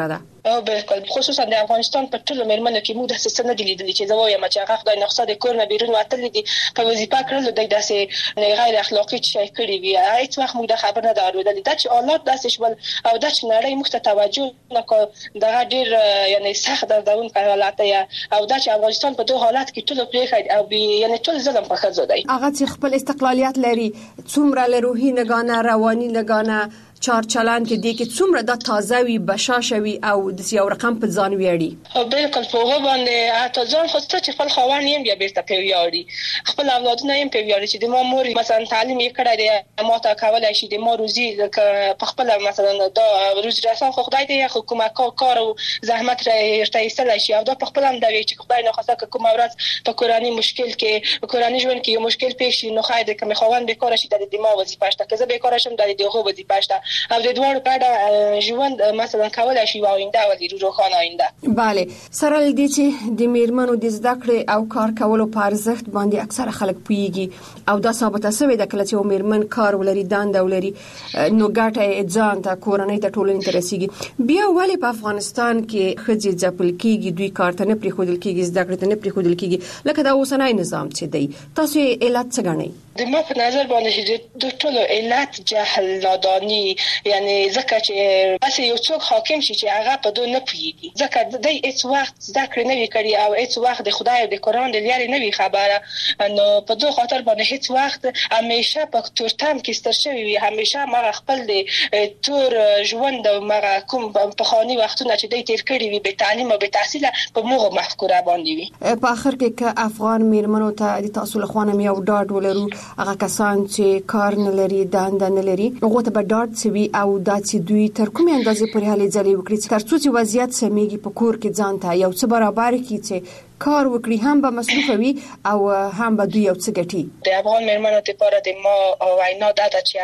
او بالکل خصوصا د افغانستان په ټولو مېرمنو کې موږ د څه نه دي لیدلي چې زه وایم چې هغه خدای نقصه د کور نه بیرون وتلي دي په وظیفه کړلو د داسې غیر اخلاقی شي کړی وي. هیڅ وخت موږ د خبر نه درلودل دا چې حالات داسې شول او دا چې نړۍ موږ ته توجه نکړه دا ډېر یعنی سخت دردون حالات یا او دا چې افغانستان په دوه حالات کې ټول پرېخي او یعنی ټول ظلم په خځو دی. هغه چې خپل استقلالیت لري څومره له روحي نگانه رواني نگانه چار چلان کې دي کې څومره د تازه وي بشاشوي او د یو رقم په ځان ویاړي. او بالکل په هغه باندې حتی ځان خو څه چې خپل خوان یې بیا بیرته په ویاړي خپل اولادونه یې په ویاړي چې د ما مور مثلا تعلیم یې کړی دی ما ته کولای شي د ما روزي په خپل مثلا دا روزي رسان خو خدای دې حکومت کار او زحمت راځي ایستل شي او دا په خپل هم دا چې خدای نه خواسته کوم ورځ په کورانی مشکل کې کورانی ژوند کې یو مشکل پیښ شي نو خای دې کوم خوان به کار شي د دې ما وظیفه شته که زه به کار شم د دې هغه وظیفه شته او د دوه په اړه ژوند مثلا کولای شي آینده ولې روښانه آینده. bale سره لدی چې د میرمنو د زده کړې او کار کولو په ارزښت باندې اکثره خلک پوهیږي او دا ثابته شوی د کله چې میرمن کار ولري دانده ولري نو ګټه ځان ته کورنۍ ته ټولنې ته رسیږي. بیا ولې په افغانستان کې خځې ځپل کیږي دوی کار ته نه پریښودل کیږي زده کړې ته نه پریښودل کیږي لکه دا اوسنۍ نظام چې دی تاسو علت څه ګڼئ؟ د ما په نظر باندې د ټولو علت جهل نادانی یعنی ځکه چې بس یو څوک حاکم شي چې هغه په دوی نه پوهیږي ځکه د هیڅ وخت ذکر نه وی کړی او هیڅ وخت د خدای او د قران د لارې نه وی خبره نو په دوه خاطر باندې هیڅ وخت همیشه په تورتم کې ستر شوی وي همیشه ما خپل د تور ژوند او ما کوم په خاني وختونه چې د تیر کړی وي به تعلیم او به تحصیل په موږ مفکوره باندې وي. په اخر کې ک افغان میرمنو ته د تاسو له خوانه یو ډاډ ولرو هغه کسان چې کار نه لري دانده نه لري هغه ته به ډاډ سوي او دا چې دوی تر کومه اندازې پورې هلې ځلې وکړي تر څو چې وضعیت سمېږي په کور کې ځان ته یو څه برابر کړي چې کار وکړي هم به مصروف وي او هم به دوی یو څه ګټي. د افغان میرمنو لپاره د ما وینا ده چې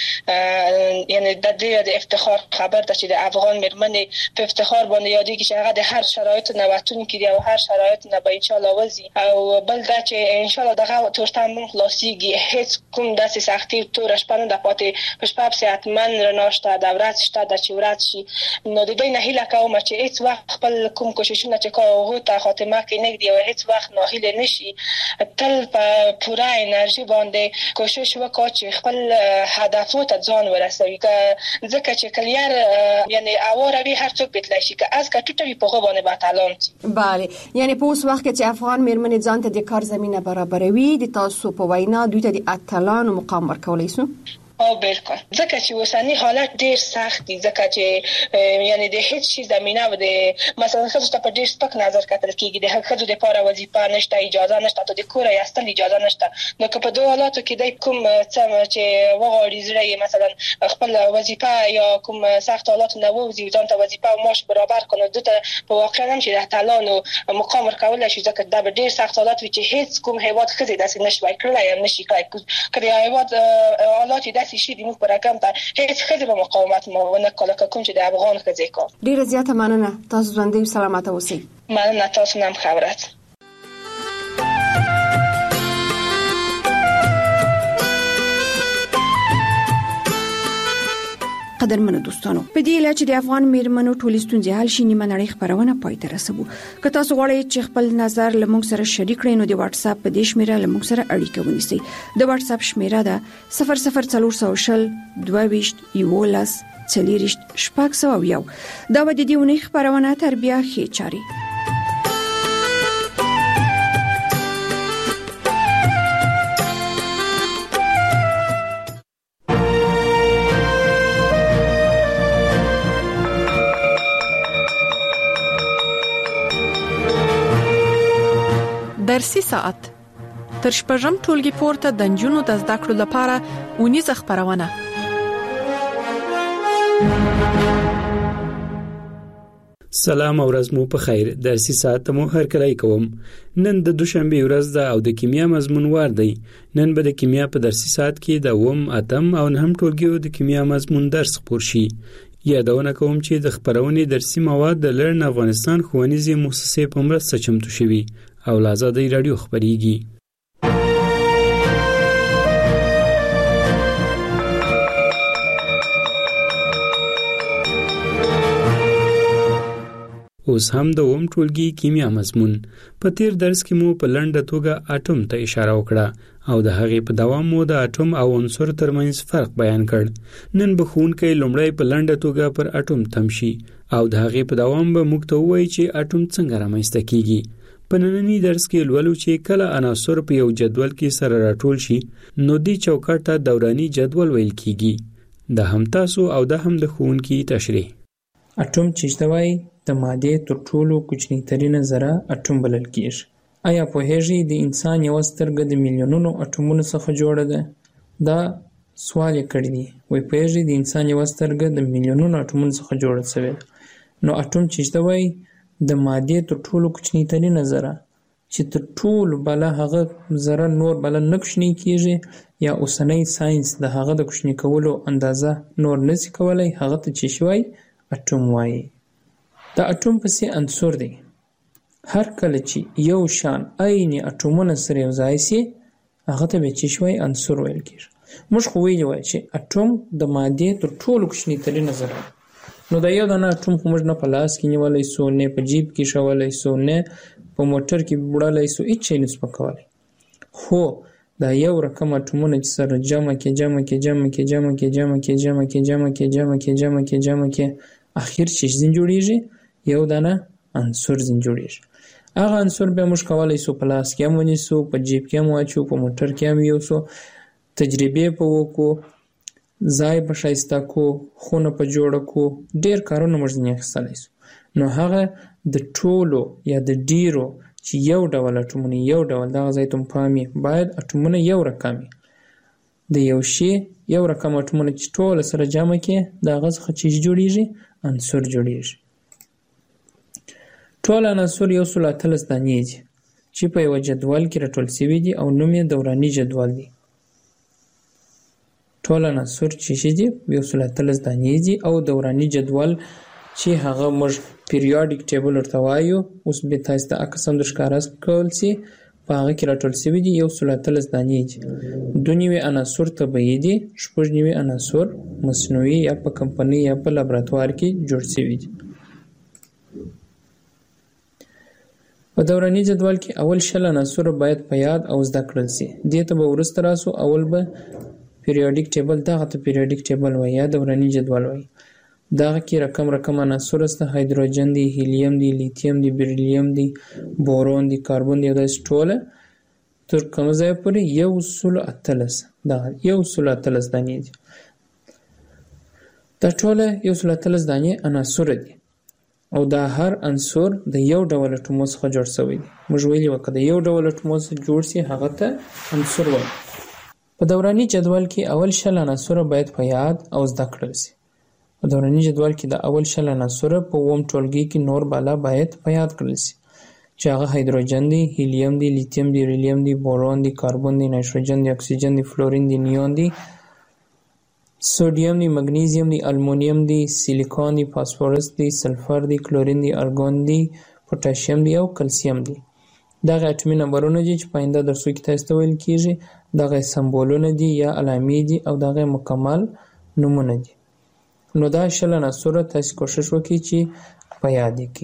اول یعنی د دې د افتخار خبر ده چې د افغان میرمنې په افتخار باندې یادېږي چې هغه د هر شرایط نه وتون کړي او هر شرایط نه به ان شاء الله وځي او بل دا چې ان شاء الله دغه تورتم خلاصيږي هیڅ کوم داسې سختي تور شپه نه پاتې په شپه سي اتمن رناشته د ورځ شته د چې ورځ شي نو د دې نه هیله کوم چې هیڅ وخت خپل کوم کوششونه چې کوو ته خاتمه کې نګدي او هیڅ وخت ناهیله نشي تل په پوره انرژي باندې کوشش وکړي چې خپل هدفو ته ځان ورسوي ځکه چې کلیار یعنی اوره وی هر څوک بتلای شي که از کټوټوي په غو باندې باتالون bale یعنی په اوس وخت کې چې افغان میرمنې ځان ته د کار زمينه برابروي د تاسو په وینا دوی ته د اتلانو مقام ورکولای شي. او بالکل ځکه چې وسانی حالت ډیر سخت دي ځکه چې یعنی د هیڅ شي زمينه و د مثلا خصوصا ته په ډیر سپک نظر کتل کیږي د خځو د لپاره وظیفه نشته اجازه نشته ته د کور یاستل اجازه نشته نو که په دوه حالاتو کې د کوم څه چې وغوړي زړه مثلا خپل وظیفه یا کوم سخت حالات نه وځي ځان ته وظیفه او معاش برابر کنه دته په واقع هم چې د تعلانو مقام ورکول شي ځکه دا به ډیر سخت حالات وي چې هیڅ کوم هیواد خځې داسې نشوي کړلای هم نشي کړای کړي هیواد حالات شي د موږ پر رقم ته هیڅ خځه به مقاومت ونه کول کوم چې د افغان خځې کو. ډیره زیاته مننه تاسو ژوندۍ سلامت اوسئ. مننه تاسو نام خبرت. قدرمنو دوستانو په دې لاره چې د افغان میرمنو ټولې ستونزې حل شي نیمه نړۍ خبرونه پای ته رسوو. که تاسو غواړئ چې خپل نظر له موږ سره شریک کړئ نو د واتس اپ په دې شمیره له موږ سره اړیکه ونیسئ. د واتس اپ شمیره ده 00400 22 11 40 شپږ دا و د دې ونې خبرونه تربیه خې چاري. درسي ساعت تر شپږم ټولګي پورته د نجونو د زده کړو لپاره ونیزه خبرونه. سلام او ورځ مو په خیر. درسي ساعت مو هر کله کوم. نن د دوشنبه ورځ ده او د کیمیا مضمون وار دی. نن به د کیمیا په درسي ساعت کې د اوم اتم او نهم ټولګیو د کیمیا مضمون درس خبر شي. یادونه کوم چې د خبرونې درسي مواد د لرن افغانستان ښوونیزې مؤسسې په مرسته چمتو شوي او لازادي رادیو خبريږي. اوس هم د اوم ټولګي کیمیا مضمون په تیر درس کې مو په لنډه توګه اټوم ته اشاره وکړه او د هغې په دوام مو د اټوم او عنصر ترمنځ فرق بیان کړ. نن به ښوونکی لومړی په لنډه توګه پر اټوم تم شي او د هغې په دوام به موږ ته ووایي چې اټوم څنګه رامنځته کیږي. په ننني درس کې لولو چې کله عناصر په یو جدول کې سره راټول شي نو دې چوکاټ ته دوراني جدول ویل کیږي. دا هم تاسو او دا هم د ښوونکي تشریح. اټوم چې وایي د مادې تر ټولو کوچنی ترینه ذره اټوم بلل کیږي. آیا پوهیږئ د انسان یو سترګه د میلیونونو اټومونو څخه جوړه ده؟ دا سوال یې کړی دی. وایي پوهیږئ د انسان یو سترګه د میلیونونو اټومونو څخه جوړه شوې ده. نو اټوم چې وایي د مادې تر ټولو کوچنی ترینه ذره چې تر ټولو بله هغه ذره نور بله نه کوچنی کیږي یا اوسنی ساينس د هغه د کوچنی کولو اندازه نور نشي کولای، هغه ته چې وایي اټوم وایي. د اټوم پسې عنصر دی. هر کله چې یو شان عین اټومونه سره یو ځای شي هغه ته به چې وایي عنصر ویل کیږي. موږ خو ویلي وای چې اټوم د مادې تر ټولو کوچنی ترینه ذره. نو د یو دانه اټوم خو موږ نه په لاس کې نیولی سو، نه په جیب کې شولی سو، نه په موټر کې وړلی سو، هیڅ شی نسو پکولی. خو دا یو رقم اټومونه چې سره جمع کې اخر چې ځین جوړیږي یو دانه عنصر ځین جوړیږي. هغه عنصر بیا موږ کولی سو په لاس کې هم ونیسو، په جیب کې هم واچو، په موټر کې هم یوسو، تجربې په وکړو، ځای په ښایسته کو، خونه په جوړه کو، ډیر کارونه موږ ځینې اخیستلی سو. نو هغه د ټولو یا د ډیرو چې یو ډول اټومونه یو ډول دغه ځای ته پام وي باید اټومونه یو رقم وي. د یو شي یو رقم اټومونه چې ټول سره جمع کې د هغه څخه چې جوړیږي عنصر جوړیږي. ټول عناصر 113 دانې دي چې په یو جدول کې راټول شوي دي او نوم یې دوراني جدول دی. ټول عناصر چې دي 113 دانې دي او دوراني جدول چې هغه موږ پیریاډیک ټیبل ورته وایو. اوس به تاسو ته عکس هم درښکاره کول شي، په هغه کې راټول شوي دي 113 دانې دي. 2 عناصر طبیعي دي، 6 عناصر مصنوعي یا په کمپنۍ یا په لابراتوار کې جوړ شوي دي. په دوراني جدول کې اول 10 عناصر باید په یاد او زده کړل شي. دې ته به وروسته راسو. اول به پیریاډیک ټیبل، دغه ته پیریاډیک ټیبل وایي یا دوراني جدول وایي. دغه کې رقم عناصر سته، هایدروجن دی، هیلیم دی، لیتیم دی، بیریلیم دی، بورون دی، کاربن دی، دا ټوله تر کومه ځای پورې 113 دانې دي. دا ټوله 113 دانې عناصر دي او دا هر عنصر د یو ډول اټومو څخه جوړ شوی دی. موږ ویلي وو که د یو ډول اټومو څخه جوړ شي هغه ته عنصر وایي. په دوراني جدول کې اول 10 عناصر باید په یاد او زده کړل شي. په دوراني جدول کې د اول 10 عناصر په اوم ټولګي کې نور بالا باید په یاد کړل شي چې هغه هایدروجن دی، هیلیم دی، لیتیم دی، بیریلیم دی، بورون دی، کاربن دی، نایتروجن دی، اکسیجن دی، فلورین دی، نیون دی، سوډیم دی، مګنیزیم دی، المونیم دی، سیلیکون دی، فاسفورس دی، سلفر دی، کلورین دی، ارګون دی، پوتاشیم دی او کلسیم دی. دغه اټومي نمبرونه دي چې په آینده درسو کې تاسو ته ویل کیږي. دغه سمبولونه دي یا علامې دي او دغه مکمل نومونه دي. نو دا 10 عناصر تاسو کوشش وکړئ چې په یاد کړئ.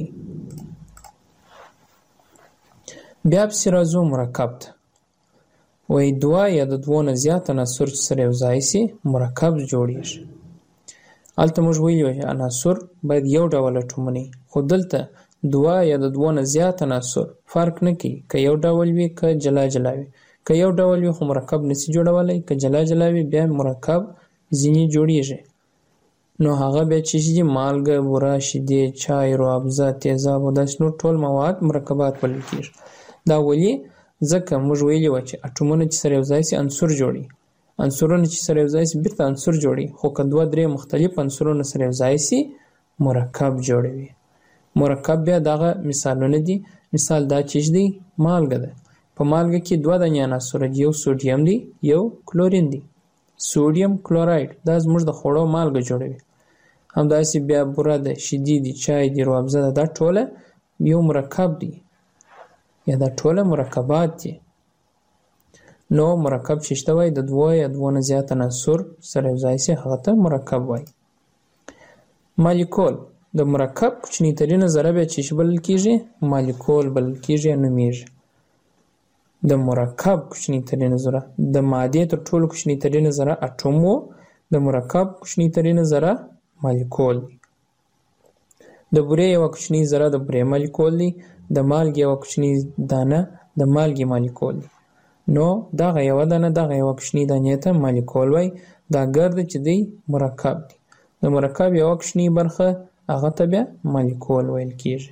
بیا پسې راځو مرکب ته. وایي 2 یا د 2 نه زیات عناصر چې سره یو ځای شي مرکب جوړیږي. هلته موږ ویلي وو چې عناصر باید یو ډول اټومونه وي، خو دلته 2 یا د 2 نه زیات عناصر فرق نه کوي که یو ډول وي که جلا جلا وي. که یو ډول وي خو مرکب نشي جوړولی، که جلا جلا وي بیا مرکب ځینې جوړیږي. نو هغه بیا چې دي مالګه، بوره، شیدې، چای، روابزه، تیزاب او داسې نور ټول مواد مرکبات بلل کېږي. دا ولې؟ ځکه موږ ویلي وو چې اټومونه چې سره یو ځای شي عنصر جوړي، عنصرونه چې سره یو ځای شي بیرته عنصر جوړي، خو که 2-3 مختلف عنصرونه سره یو ځای شي مرکب جوړوي. مرکب بیا دغه مثالونه دي. مثال دا چې دی مالګه ده. په مالګه کې 2 دانې عناصر دي، یو سوډیم دی، یو کلورین دی. سوډیم کلوراید دا زموږ د خوړو مالګه جوړوي. همداسې بیا بوره ده، شیدې دي، چای دی، روابزه ده، دا ټوله یو مرکب دی یا دا ټوله مرکبات دي. نو مرکب چې شته وایي د 2 یا 2 نه زیات عناصر سره یو ځای شي هغه ته مرکب وایي. مالیکول د مرکب کوچنی ترینه ذره بیا چې بلل کیږي مالیکول بلل کیږي نومیږي. د مرکب کوچنی ترینه ذره د ماده تر ټولو کوچنی ترینه ذره اټوم وو، د مرکب کوچنی ترینه ذره مالیکول دی. د بورې یو کوچنی ذره د بورې مالیکول دی، د مالګې یو کوچنی دانه د مالګې مالیکول دی. نو دغه یو دانه دغه یو کوچنی دانې ته مالیکول وای، دا ګرد چې دی مرکب دی. د مرکب یو کوچنی برخه هغه ته بیا مالیکول ویل کیږي.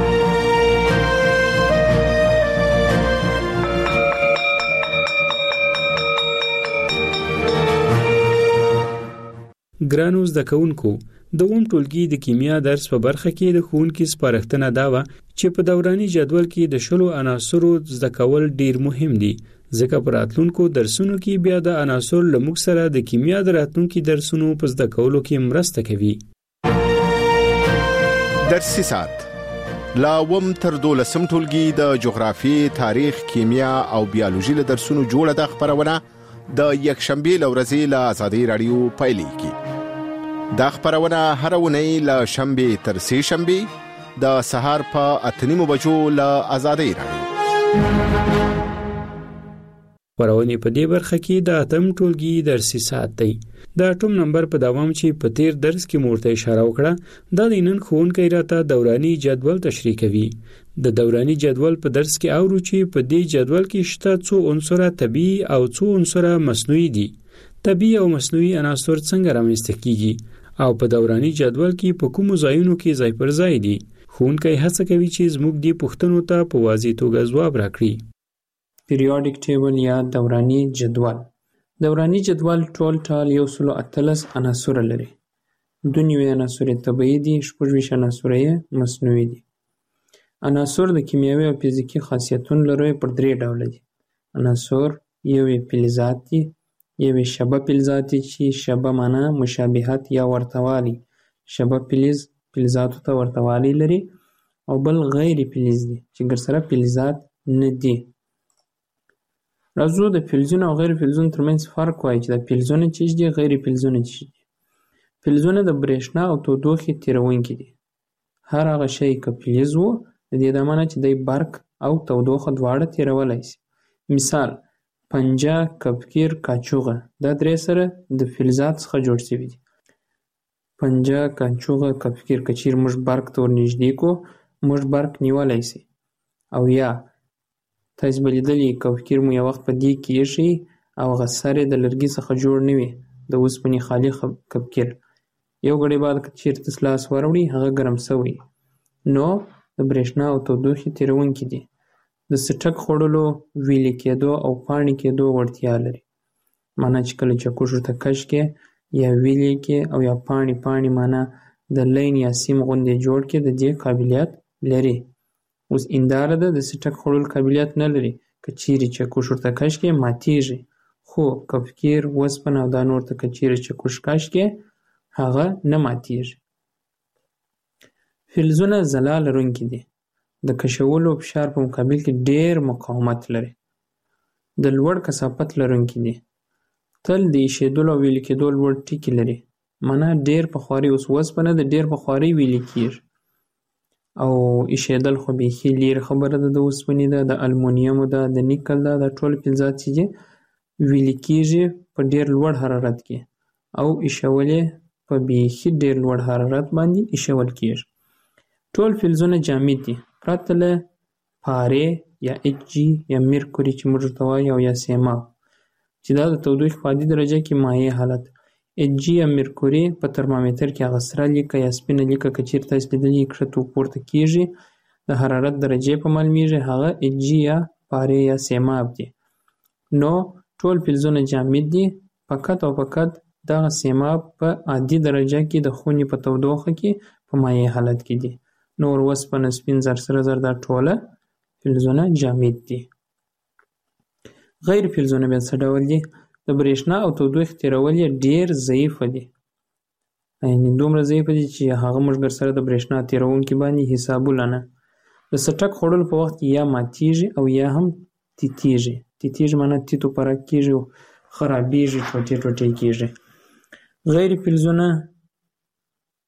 ګرانو زده کوونکو، د اووم ټولګي د کیمیا درس په برخه کې د ښوونکي سپارښتنه دا وه چې په دوراني جدول کې د 10 عناصرو زده کول ډیر مهم دي، ځکه په راتلونکو درسونو کې بیا د عناصر له موږ سره د کیمیا د راتلونکي درسونو په زده کولو کې مرسته کوي. درسي ساعت لا اووم تر 12 ټولګي د جغرافي، تاریخ، کیمیا او بیولوژي له درسونو جوړه د خبرونه د یکشنبه لورځي له آزادۍ رادیو پایلیږي. دا خبرونه هر ونی له شنبه تر سه شنبه د سهار په 8:30 بجو له آزادۍ رادیو. خبرونه په دې برخه کې د اتم ټولګي درسي ساعت دی. د اټوم نمبر په دوام چې په تیر درس کې مورته اشاره وکړه، دا د نن ښوونکی راته دوراني جدول تشریح کوي. د دوراني جدول په درس کې اورو چې په دې جدول کې شته څو عنصر طبيعي او څو عنصر مصنوعي دي. طبيعي او مصنوعي عناصر څنګه رامنځته کیږي او په دوراني جدول کې په کومو ځایونو کې ځای پر ځای دي. ښوونکی هڅه کوي چې زموږ دې پوښتنو ته په واضح توګه ځواب راکړي. پیریوډیک ټیبل یا دوراني جدول. دوراني جدول ټول 113 عناصر لري. 92 عناصر طبيعي دي، 26 عناصر مصنوعي دي. عناصر د کیمیاوي او فزیکي خاصیتونو لري پر 3 ډول دي. عناصر یو فلزات دي، یو شبه فلزات دي چې شبه معنا مشابهت یا ورتوالی، شبه فلزاتو ته ورتوالی لري، او بل غیر فلز دي چې ګرسره فلزات نه دي. راځو د فلزونو او غیر فلزونو ترمنځ فرق وایي چې د فلزونه چې دي غیر فلزونه چې دي. فلزونه د برېښنا او تودوخې تیرونکي دي. هر هغه شی که فلز وو د دې د معنی چې د برق او تودوخه دواړه تیرولای شي. مثال پنجه، کپکیر، کاچوغه دا درې سره د فلزات څخه جوړ شوي دي. پنجه، کاچوغه، کپکیر کچیر موږ برق ته ورنږدې کو موږ برق نیولای شي. او یا تاسو به لیدلي کپکیر مو یو وخت په دې کې ایښي او هغه سر یې د لرګي څخه جوړ نه وي، د اوسپنې خالي کپکیر. یو غړی بعد که چیرته لاس وروړي هغه ګرم شوی، نو د برېښنا او تودوخې تیرونکي دي. د سټک خوړلو، ویلې کېدو او پاڼې کېدو وړتیا لري. معنا چې کله چکش ورته کش کې یا ویلې کې او یا پاڼې معنا د لین یا سیم غوندې جوړ کې د دې قابلیت لري. اوس انداره ده د سټک خوړل قابلیت نه لري، که چیرې چکش ورته کش کې ماتیږي، خو کپکیر، وسپنه او دا نور ته که چیرې چکش کش کې هغه نه ماتیږي. فلزونه ځلا لرونکي دي. د کشولو فشار په مقابل کې ډیر مقاومت لري. د لوړ کثافت لرونکي دي. تل د ایشېدلو او ویلې کېدو لوړ ټکي لري. معنا ډیر په خواري، اوس وسپنه د ډیر په خواري ویلې کېږي او ایشېدل خو بیخي لرې خبره ده. د اوسپنې ده، د المونیم ده، د نیکل ده، د ټول فلزات چې ویلې کېږي په ډیر لوړ حرارت کې او ایشول په بیخي ډیر لوړ حرارت باندې ایشول کېږي. ټول فلزونه جامد دي، پرته له پارې یا اچ جی یا مرکوري چې موږ ورته وایو او یا سیماب چې دا د تودوخې په عادي درجه کې مایع حالت. اچ جی یا مرکوري په ترمامیتر کې هغه سره لیکه یا سپینه لیکه که چیرته تاسو لیدلي کښته پورته کېږي د حرارت درجې په معلومیږي، هغه اچ جی یا پارې یا سیماب دي. نو ټول فلزونه جامد دي، فقط او فقط دغه سیماب په عادي درجه کې د خونې په تودوخه کې په مایع حالت کې دي. نور وسپنه، سپین زر، سره زر دا ټوله فلزونه جامد دي. غیر فلزونه بیا څه ډول دي؟ د برېښنا او تودوخې تیرول یې ډیر ضعیفه دي. یعنې دومره ضعیفه دي چې هغه موږ سره د برېښنا تیرونکي باندې حسابونه نه. د سټک خوړلو په وخت یا ماتیږي او یا هم تیتیږي. تیتیږي معنا تیتو پرک کېږي او خرابېږي، ټوټې ټوټې کېږي. غیر فلزونه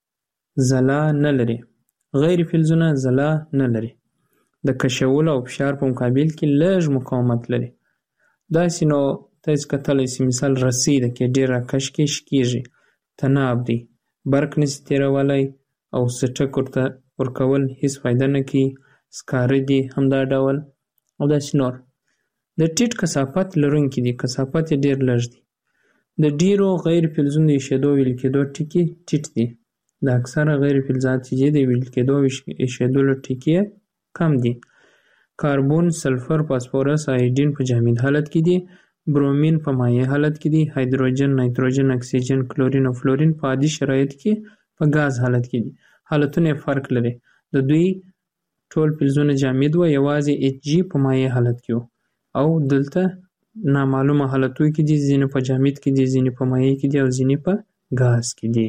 ځلا نه لري. غیر فلزونه ځلا نه لري. د کشولو او فشار په مقابل کې لږ مقاومت لري. داسې نو تاسو کتلی سئ مثال رسۍ ده کې ډېر راکش کې شکېږي، تناب دی، برق نشي تېرولی او څټک ورته ورکول هېڅ فایده نه کوي، سکاره دي همدا ډول او داسې نور. د ټیټ کثافت لرونکي دي، کثافت یې ډېر لږ دی. د ډېرو غیر فلزونو د ایښېدو او ویلې کېدو ټکي ټیټ دي. د اکثره غیر فلزات چې دي د ویلې کېدو او ایښېدو ټکي کم دي. کاربون، سلفر، فاسفورس، آیودین په جامد حالت کې دي. برومین په مایع حالت کې دي. هایدروجن، نایتروجن، اکسیجن، کلورین او فلورین په عادي شرایطو کې په ګاز حالت کې دي. حالتونه یې فرق لري. د دوی ټول فلزونه جامد و، یوازې ایچ جی په مایع حالت کې و او دلته نامعلومه حالتو کې دي، ځینې په جامد کې دي، ځینې په مایع کې دي او ځینې په ګاز کې دي.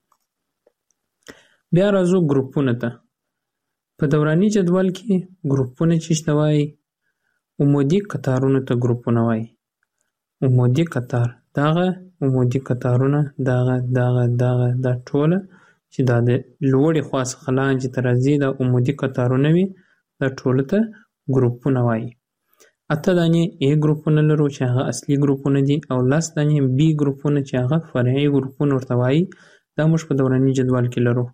بیا راځو ګروپونو ته. په دوراني جدول کې ګروپونه چې شته وایي، عمودي قطارونو ته ګروپونه وایي. عمودي قطار، دغه عمودي قطارونه دغه دا ټوله چې دا د لوړې خوا څخه لاندې ته راځي دا عمودي قطارونه وي، دا ټولو ته ګروپونه وایي. 8 دانې A ګروپونه لرو چې هغه اصلي ګروپونه دي او 10 دانې B ګروپونه چې هغه فرعي ګروپونه ورته وایي. دا موږ په دوراني جدول کې لرو.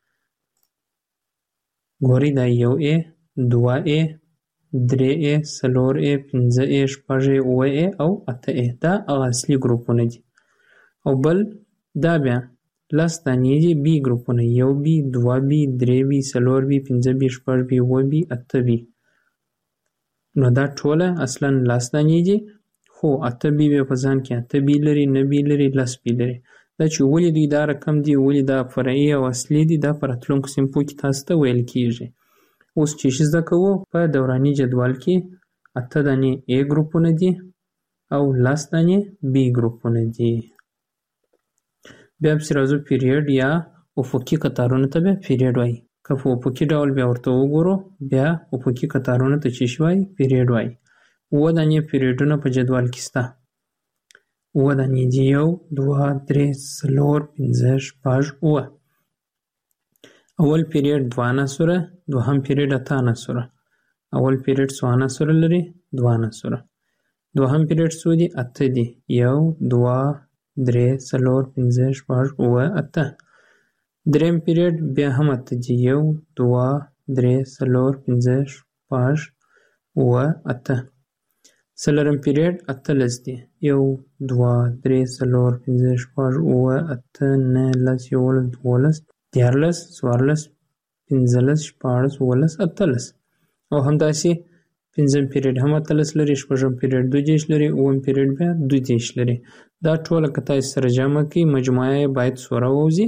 ګورئ دا 1A، 2A، 3A، 4A، 5A، 6A، 7A او 8A. دا هغه اصلي ګروپونه دي. او بل دا بیا 10 دانې دي B ګروپونه، 1B، 2B، 3B، 4B، 5B، 6B، 7B، 8B. نو دا ټوله اصلا 10 دانې دي، خو 8B بیا په ځان کې 8B لري، 9B لري، 10B لري. دا چې ولې دوی دا رقم دي، ولې دا فرعي او اصلي دي، دا په راتلونکو صنفو کې تاسو ته ویل کېږي. اوس چې زده کوو په دوراني جدول کې 8 دانې A ګروپونه دي او 10 دانې B ګروپونه دي. بیا پسې راځو پیریډ یا افقي قطارونو ته بیا پیریډ وایي. که په افقي ډول بیا ورته وګورو بیا افقي قطارونو ته چې وایي پیریډ وایي. 7 دانې پیریډونه په جدول کې شته. 7 دانې دي، 1، 2، 3، 4، 5، 6، 7. اول پیریډ 2 عناصره، دوهم پیریډ 8 عناصره. اول پیریډ څو عناصره لري؟ 2 عناصره. دوهم پیریډ څو دي؟ 8 دي. 1، 2، 3، 4، 5، 6، 7، 8. دریم پیریډ بیا هم 8 دي. 1، 2، 3، 4، 5، 6، 7، 8. څلورم پیریډ 18 دي. 1، 2، 3، 4، 5، 6، 7، 8، 9، 10، 11، 12، 13، 14، 15، 16، 17، 18. او همداسې پنځم پیریډ هم 18 لري، شپږم پیریډ 32 لري، اووم پیریډ بیا 32 لري. دا ټوله که تاسو سره جمع کړئ مجموعه یې باید څو راووځي؟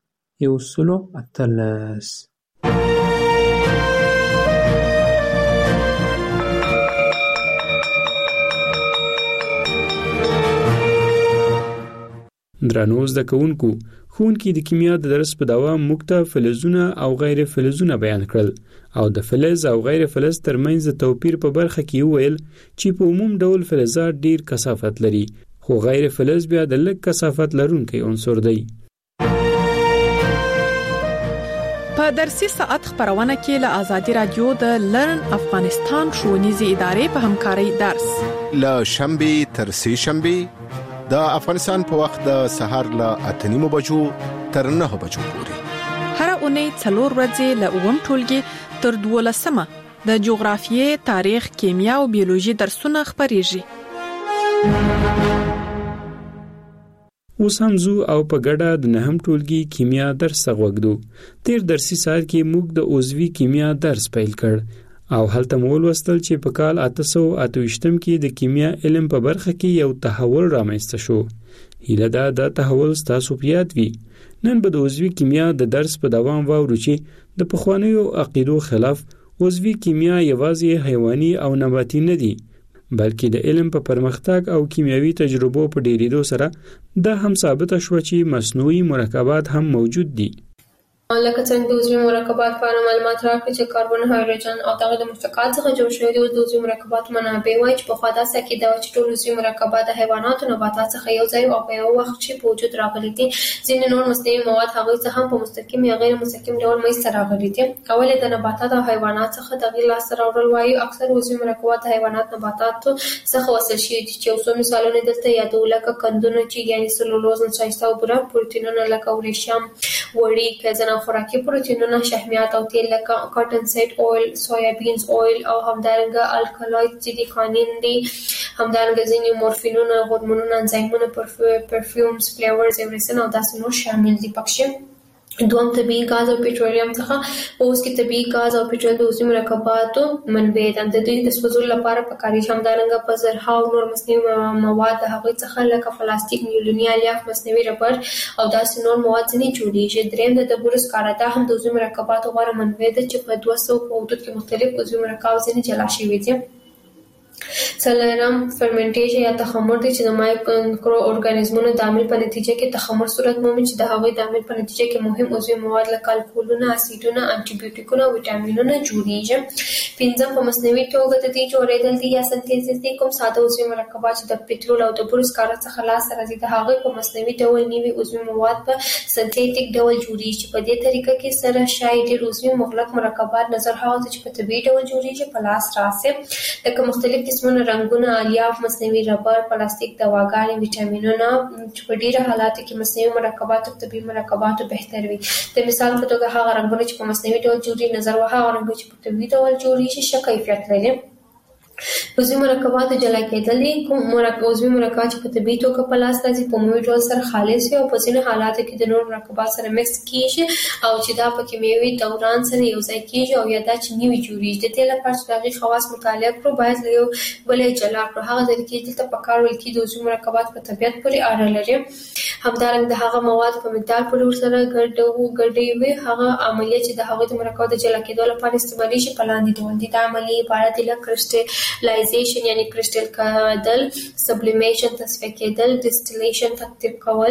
118. درنو زده کوونکو، ښوونکي د کیمیا د درس په دوام موږ ته فلزونه او غیر فلزونه بیان کړل او د فلز او غیر فلز ترمنځ د توپیر په برخه کې وویل چې په عموم ډول فلزات ډیر کثافت لري خو غیر فلز بیا د لږ کثافت لرونکی عنصر دی. په درسي ساعت خبرونه کې له آزادي رادیو د لرن افغانستان ښوونیزې ادارې په همکارۍ درس له شنبه تر سه شنبه د افغانستان په وخت د سهار له 8:30 بجو تر 9 بجو پورې. هر اونۍ 4 ورځې له اووم ټولګي تر 12مه د جغرافیې، تاریخ، کیمیا او بیولوژي درسونه خبريږي. اوس هم زو او په ګډه د نهم ټولګي کیمیا درس غوږدو. تیر درسي ساعت کې موږ د عضوي کیمیا درس پیل کړ او هلته مول وستل چې په کال 1828 کې د کیمیا علم په برخه کې یو تحول رامنځته شو. هیله ده دا تحول ستاسو په یاد وي. نن به د عضوي کیمیا د درس په دوام واورو چې د پخوانیو عقیدو خلاف عضوي کیمیا یوازې حیواني او نباتي نه دي بلکې د علم په پرمختګ او کیمیاوي تجربو په ډیریدو سره دا هم ثابت شو چې مصنوعي مرکبات هم موجود دي. لکه څنګه د عضوي مرکبات په اړه معلومات راکړي چې کاربن، هایدروجن او دغه د مشتقات څخه جوړ شوي دي. د عضوي مرکباتو منابع وایي چې پخوا داسې عقیده وه چې ټول عضوي مرکبات د حیواناتو نباتات څخه یو ځای او په یو وخت کې په وجود راغلي دي. ځینې نور مصنوعي مواد هغوی څه هم په مستقیم یا غیر مستقیم ډول منځته راغلي دي. اول د نباتات او حیوانات څخه دغه لاسته راوړل وایي. اکثر عضوي مرکبات حیوانات نباتاتو څخه وصل شوي دي چې څو مثالونه دلته یادو، لکه قندونه چې یعنی سلولوز، نشایسته او بوره، پروتینونه لکه ورېښم، وړي، کیزن او خوراکي پروتینونه، شحمیات او تیل لکه کاټن سیډ اویل، سویابینز اویل او همدارنګه الکالوید چې د کانین دي. همدارنګه ځینې مورفینونه، هورمونونه، انزایمونه، پرفیومز، فلیورز، ایورسن او داسې نور شامل دي پکې. دوم طبیعي غاز او پټرولیم څخه اوس کې طبیعي غاز او پټرول د عضوي مرکباتو منبع دي. د دوی د سوځولو لپاره پکاري. همدارنګه په زرهاو نور مصنوعي مواد د هغوی څخه لکه پلاستیک، نیولوني الیاف، مصنوعي ربړ او داسې نور مواد ځینې جوړیږي. دریم د ډبرو سکاره، دا هم د عضوي مرکباتو غوره منبع ده چې په 200 په حدود کې مختلف عضوي مرکبات ځینې جلا شوي دي. څلورم فرمنټیشن یا تخمر دی چې د مایکرو ارګانیزمونو د عمل په نتیجه کې تخمر صورت مومي چې د هغوی د عمل په نتیجه کې مهم عضوي مواد لکه الکولونه، اسیدونه، انټي بیوټیکونه او ویټامینونه جوړیږي. پنځم په مصنوعي توګه د دې جوړېدل دي یا سنتیز دي. کوم ساده عضوي مرکبات چې د پټرول او د بورو سکاره څخه لاسته راځي د هغوی په مصنوعي ډول نوي عضوي مواد په سنتیټیک ډول جوړیږي. په دې طریقه کې سره شاید ډېر عضوي مغلق مرکبات نظر هغه چې په طبیعي ډول جوړیږي په لاس راسي، لکه مختلف قسمونه رنګونه، الیاف، مصنوعي ربړ، پلاستیک، دواګانې، ویټامینونه چې په ډیره حالاتو کې مصنوعي مرکبات او طبیعي مرکبات بهتر وي. د مثال په توګه هغه رنګونه چې په مصنوعي ډول جوړي نظر وه هغه رنګونه چې په طبیعي ډول جوړیږي ښه کیفیت لري. عضوي مرکبات جلا کېدل دي. کوم عضوي مرکبات چې په طبیعي توګه په لاس راځي په عمومي ډول سره خالص وي او په ځینو حالاتو کې د نور مرکبات سره مکس کیږي او چې دا په کیمیاوي دوران سره یو ځای کیږي او یا دا چې نوي جوړیږي. د دې لپاره چې د هغې خواص مطالعه کړو باید له یو بل جلا کړو. هغه ځل کې دلته په کار ویل کې د عضوي مرکبات په طبیعت پورې اړه لري. همدارنګه د هغه مواد په مقدار پورې ورسره ګډوي. هغه عملیه چې د هغوی د مرکباتو جلا کېدو لپاره استعمالیږي په لاندې ډول دي. دا عملیې عبارت دي له کرسټلایزیشن یعنی کرسټل کېدل، سبلیمیشن تصفیه کېدل، ډسټلیشن تقطیر کول،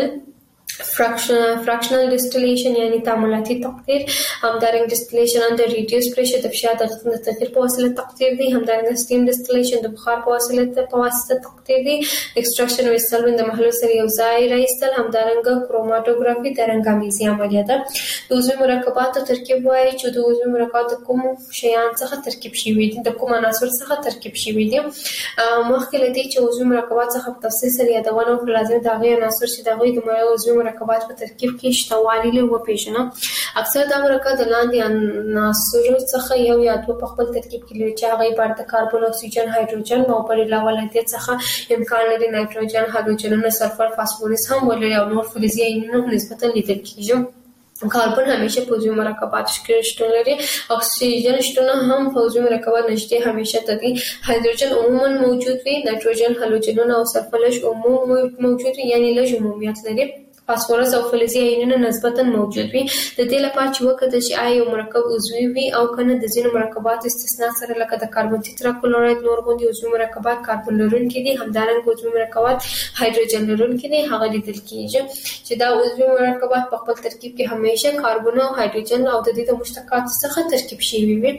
فراکشنل ډسټلیشن یعنی تعاملاتي تقطیر، همدارنګه ډسټلیشن اندر ریډیوس پریشر د فشار د تغییر په وسیله تقطیر دی، همدارنګه سټیم ډسټلیشن د بخار په واسطه تقطیر دی، ایکستراکشن او سلوین د محلول سره یو ځای راایستل، همدارنګه کروماتوګرافي د رنګامیزي عملیه ده. د عضوي مرکباتو ترکیب وایي چې د عضوي مرکباتو کوم شیان څخه ترکیب شوي دي، د کوم عناصر څخه ترکیب شوي دي. مخکې له دې چې عضوي مرکبات څخه په تفصیل سره یادونه وکړو لازم د هغې عناصر چې د هغوی د عضوي مرکبات په ترکیب کې شتوالی له وپېژنو. اکثر دا مرکب د لاندې عناصرو څخه یو یا دوه په خپل ترکیب کې لري چې هغه عبارت د کاربن، اکسیجن، هایدروجن او پر علاوه له دې څخه امکان لري نایتروجن، هالوجنونه، سلفر، فاسفورس هم ولري او نور فلزي ایونونه هم نسبتا لیدل کېږي. کاربن همیشه په عضوي مرکباتو کې شتون لري. اکسیجن شتون هم په عضوي مرکبات نشته همیشه دي. هایدروجن عموما موجود وي. نایتروجن، هالوجنونه او سلفر لږ عموما موجود وي یعنی لږ عمومیت لري. فاسفورس او فلزي ایونونه نسبتا موجود وي. د دې لپاره چې وکړو چې آیا یو مرکب عضوي وي او کنه د ځینو مرکباتو استثنا سره لکه د کاربن تتراکلوراید نور غوندي عضوي مرکبات کاربن لرونکي دي، همدارنګه عضوي مرکبات هایدروجن لرونکي دي، هغه لیدل کېږي چې دا عضوي مرکبات په خپل ترکیب کې همیشه کاربن او هایدروجن او د دې د مشتقاتو څخه ترکیب شوي وي.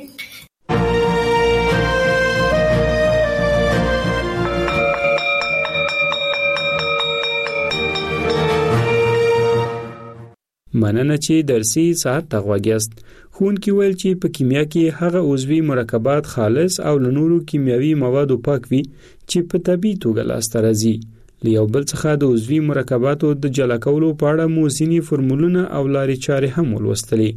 مننه چې درسي ساعت تغواګیاست. ښوونکي ویل چې په کیمیا کې هغه عضوي مرکبات خالص او له نورو کیمیاوي موادو پاک وي چې په طبیعي توګه لاسته راځي. له یو بل څخه د عضوي مرکباتو د جلا کولو په اړه مو ځینې فورمولونه او لارې چارې هم ولوستلې.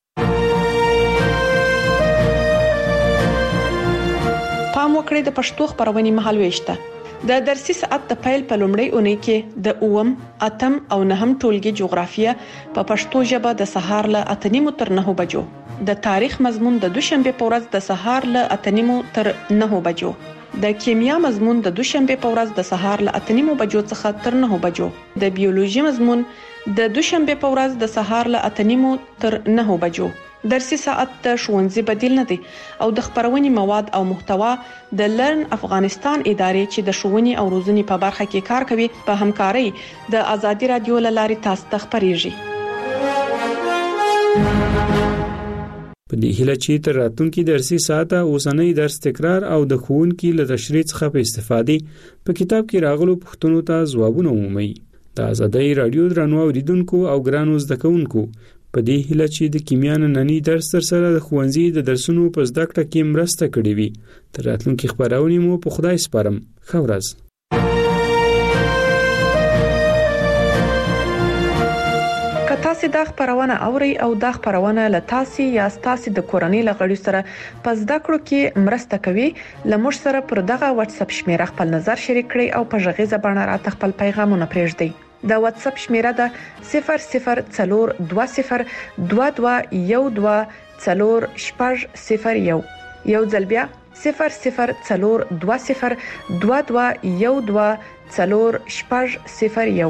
پام وکړئ د پښتو خبرونې مهالويشته. د درسي ساعت د پیل په لومړۍ اونۍ کې د 8م، 8م او 9م ټولګي جغرافیه په پښتو ژبه د سهار له 8:30 تر 9 بجو، د تاریخ مضمون د دوشنبه په ورځ د سهار له 8:30 تر 9 بجو، د کیمیا مضمون د دوشنبه په ورځ د سهار له 8:30 بجو څخه تر 9 بجو، د بیولوژي مضمون د دوشنبه په ورځ د سهار له 8:30 تر 9 بجو. درسي ساعت د ښوونځي بدیل نه دی او د خبرونې مواد او محتوا د لرن افغانستان ادارې چې د ښوونې او روزنې په برخه کې کار کوي په همکارۍ د ازادي رادیو لارې تاسو ته خبريږي. په دې هیله چې تر راتلونکي درسي ساعته اوسنۍ درس تکرار او د ښوونکي له تشریح څخه په استفادې په کتاب کې راغلو پوښتنو ته ځوابونه ومومئ. د آزادۍ رادیو درنو اوریدونکو او ګرانو زده کوونکو په دې هیله چې د کیمیا نننی درس تر سره د ښوونځي د درسونو په زده کړه کې مرسته کړې وي. تر راتلونکي خبرونه مو په خدای سپارم. ښه ورځ. تاسو د خبرونه اوري او د خبرونه له تاسو یا تاسو د کورنۍ لغړی سره پس د کړو کې مرسته کوي. لمر سره پر دغه واتس اپ شمیره خپل نظر شریک کړئ او په ژغیزه باندې راته خپل پیغامونه پرېږدئ. د واتس اپ شمیره ده 004212124001 یو ځل بیا 004212124001.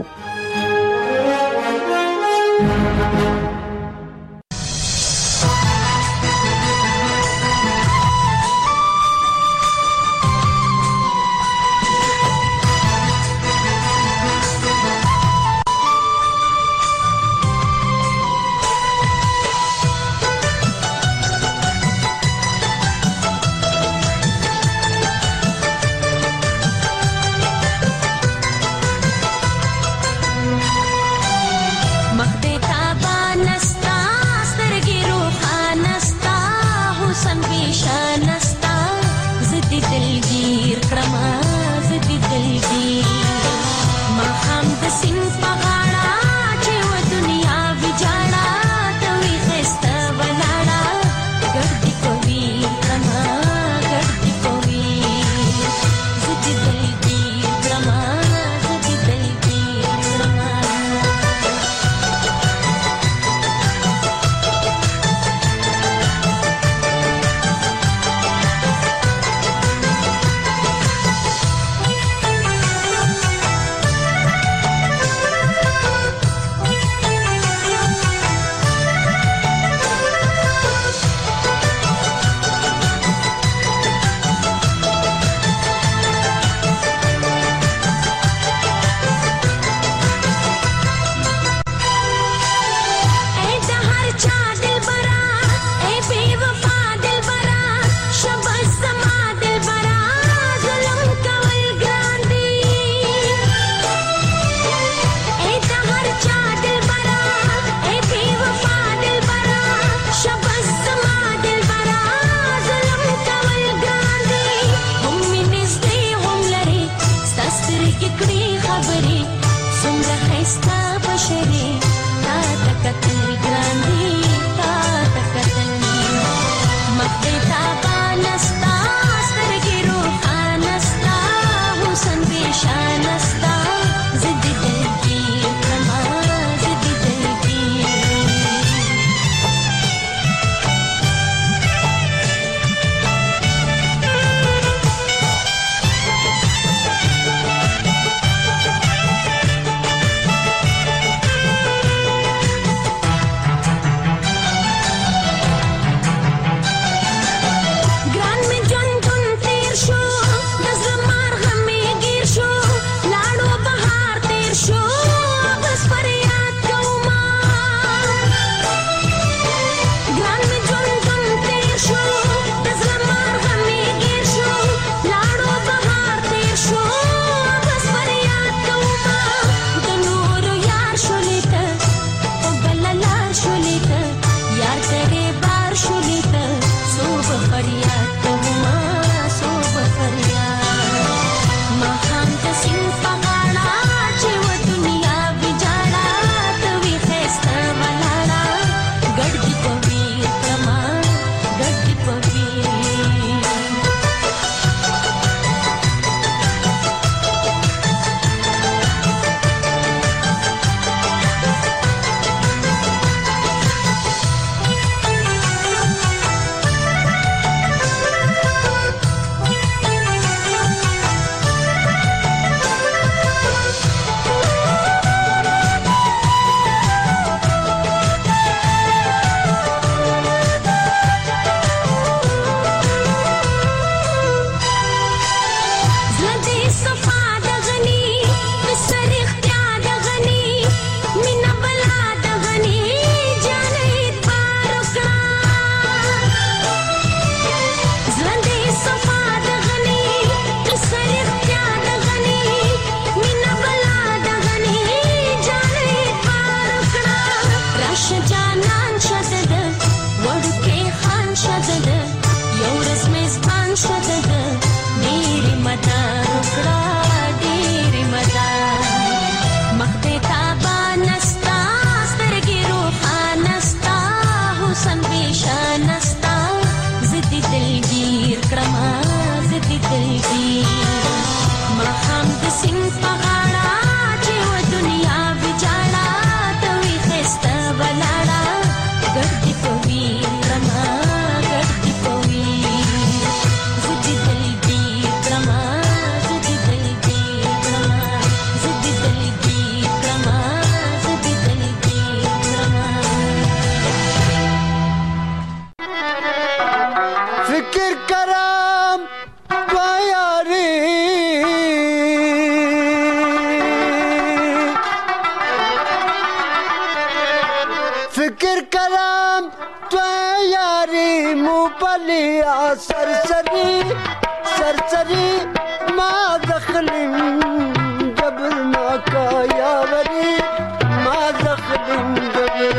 फिक्र करम तो यारी मुपलिया सरसरी सरसरी माँ दखलिम जबर माँ का यावरी माँ दखलिम जबर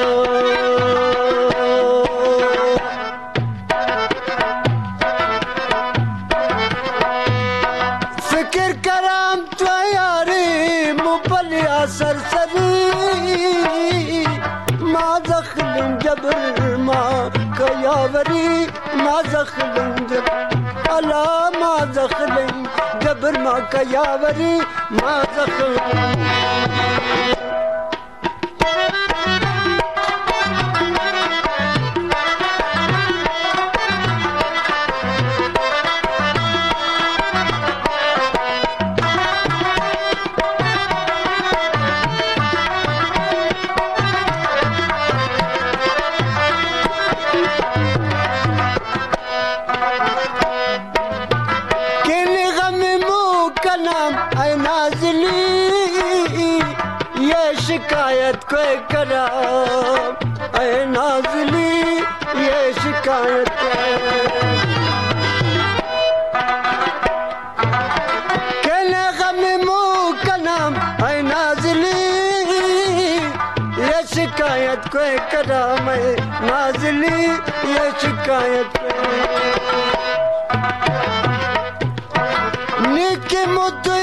फिक्र करम तो यारी मुपलिया सरसरी माँ दखलिम जबर माँ का यावरी माँ दखलिम जबर अला माँ दखलिम जबर माँ का यावरी माँ दखलिम शिकायत कोई करा ऐ नाज़ली ये शिकायत कहने गम मुँह का नाम ऐ नाज़ली ये शिकायत कोई करा मैं नाज़ली ये शिकायत निके मुद्दे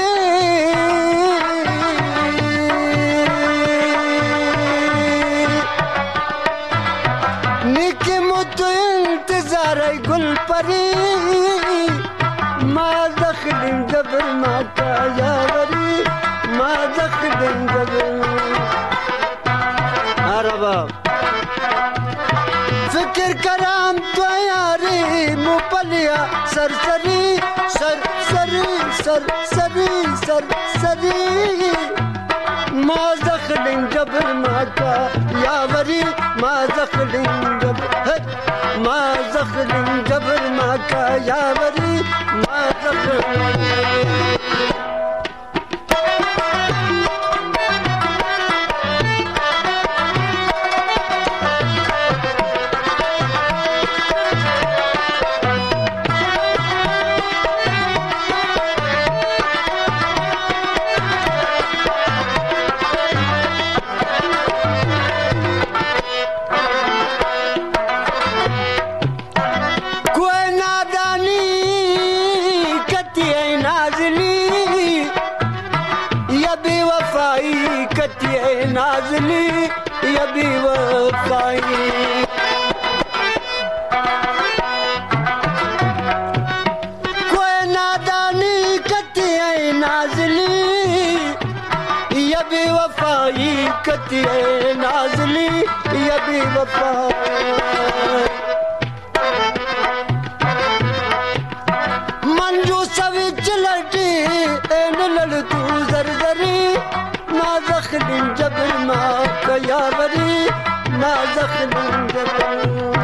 गुल परी माँ दखलिम जबर माँ का यावरी माँ दखलिम जबर अरबा फिक्र करम तो यारी मुपलिया सरसरी सरसरी सरसरी सरसरी माँ दखलिम जबर माँ का यावरी माँ दखलिम जबर माँ दखलिम जबर माँ का यावरी माँ दखलिम नाज़ली ये भी वफाई कोई नादानी कती है नाज़ली ये भी वफाई कती है नाज़ली ये भी वफाई मंजू सभी चलती एन लड़ तू जरजरी माँ दखलिम जबर माँ का यावरी माँ दखलिम जबर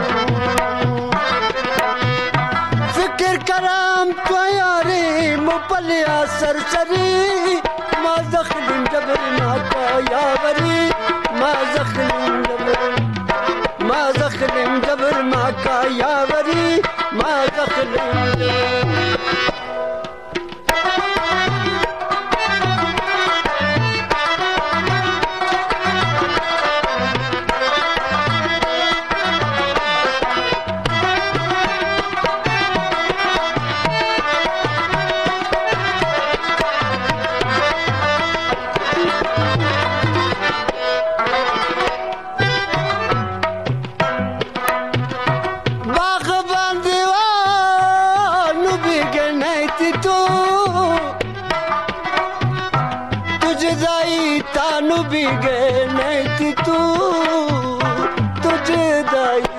फिक्र करम तो यारी मुपलिया सरसरी माँ दखलिम जबर माँ का यावरी माँ दखलिम जबर माँ दखलिम जबर माँ का यावरी माँ दखलिम तानु भी गए नहीं तू तुझे दाई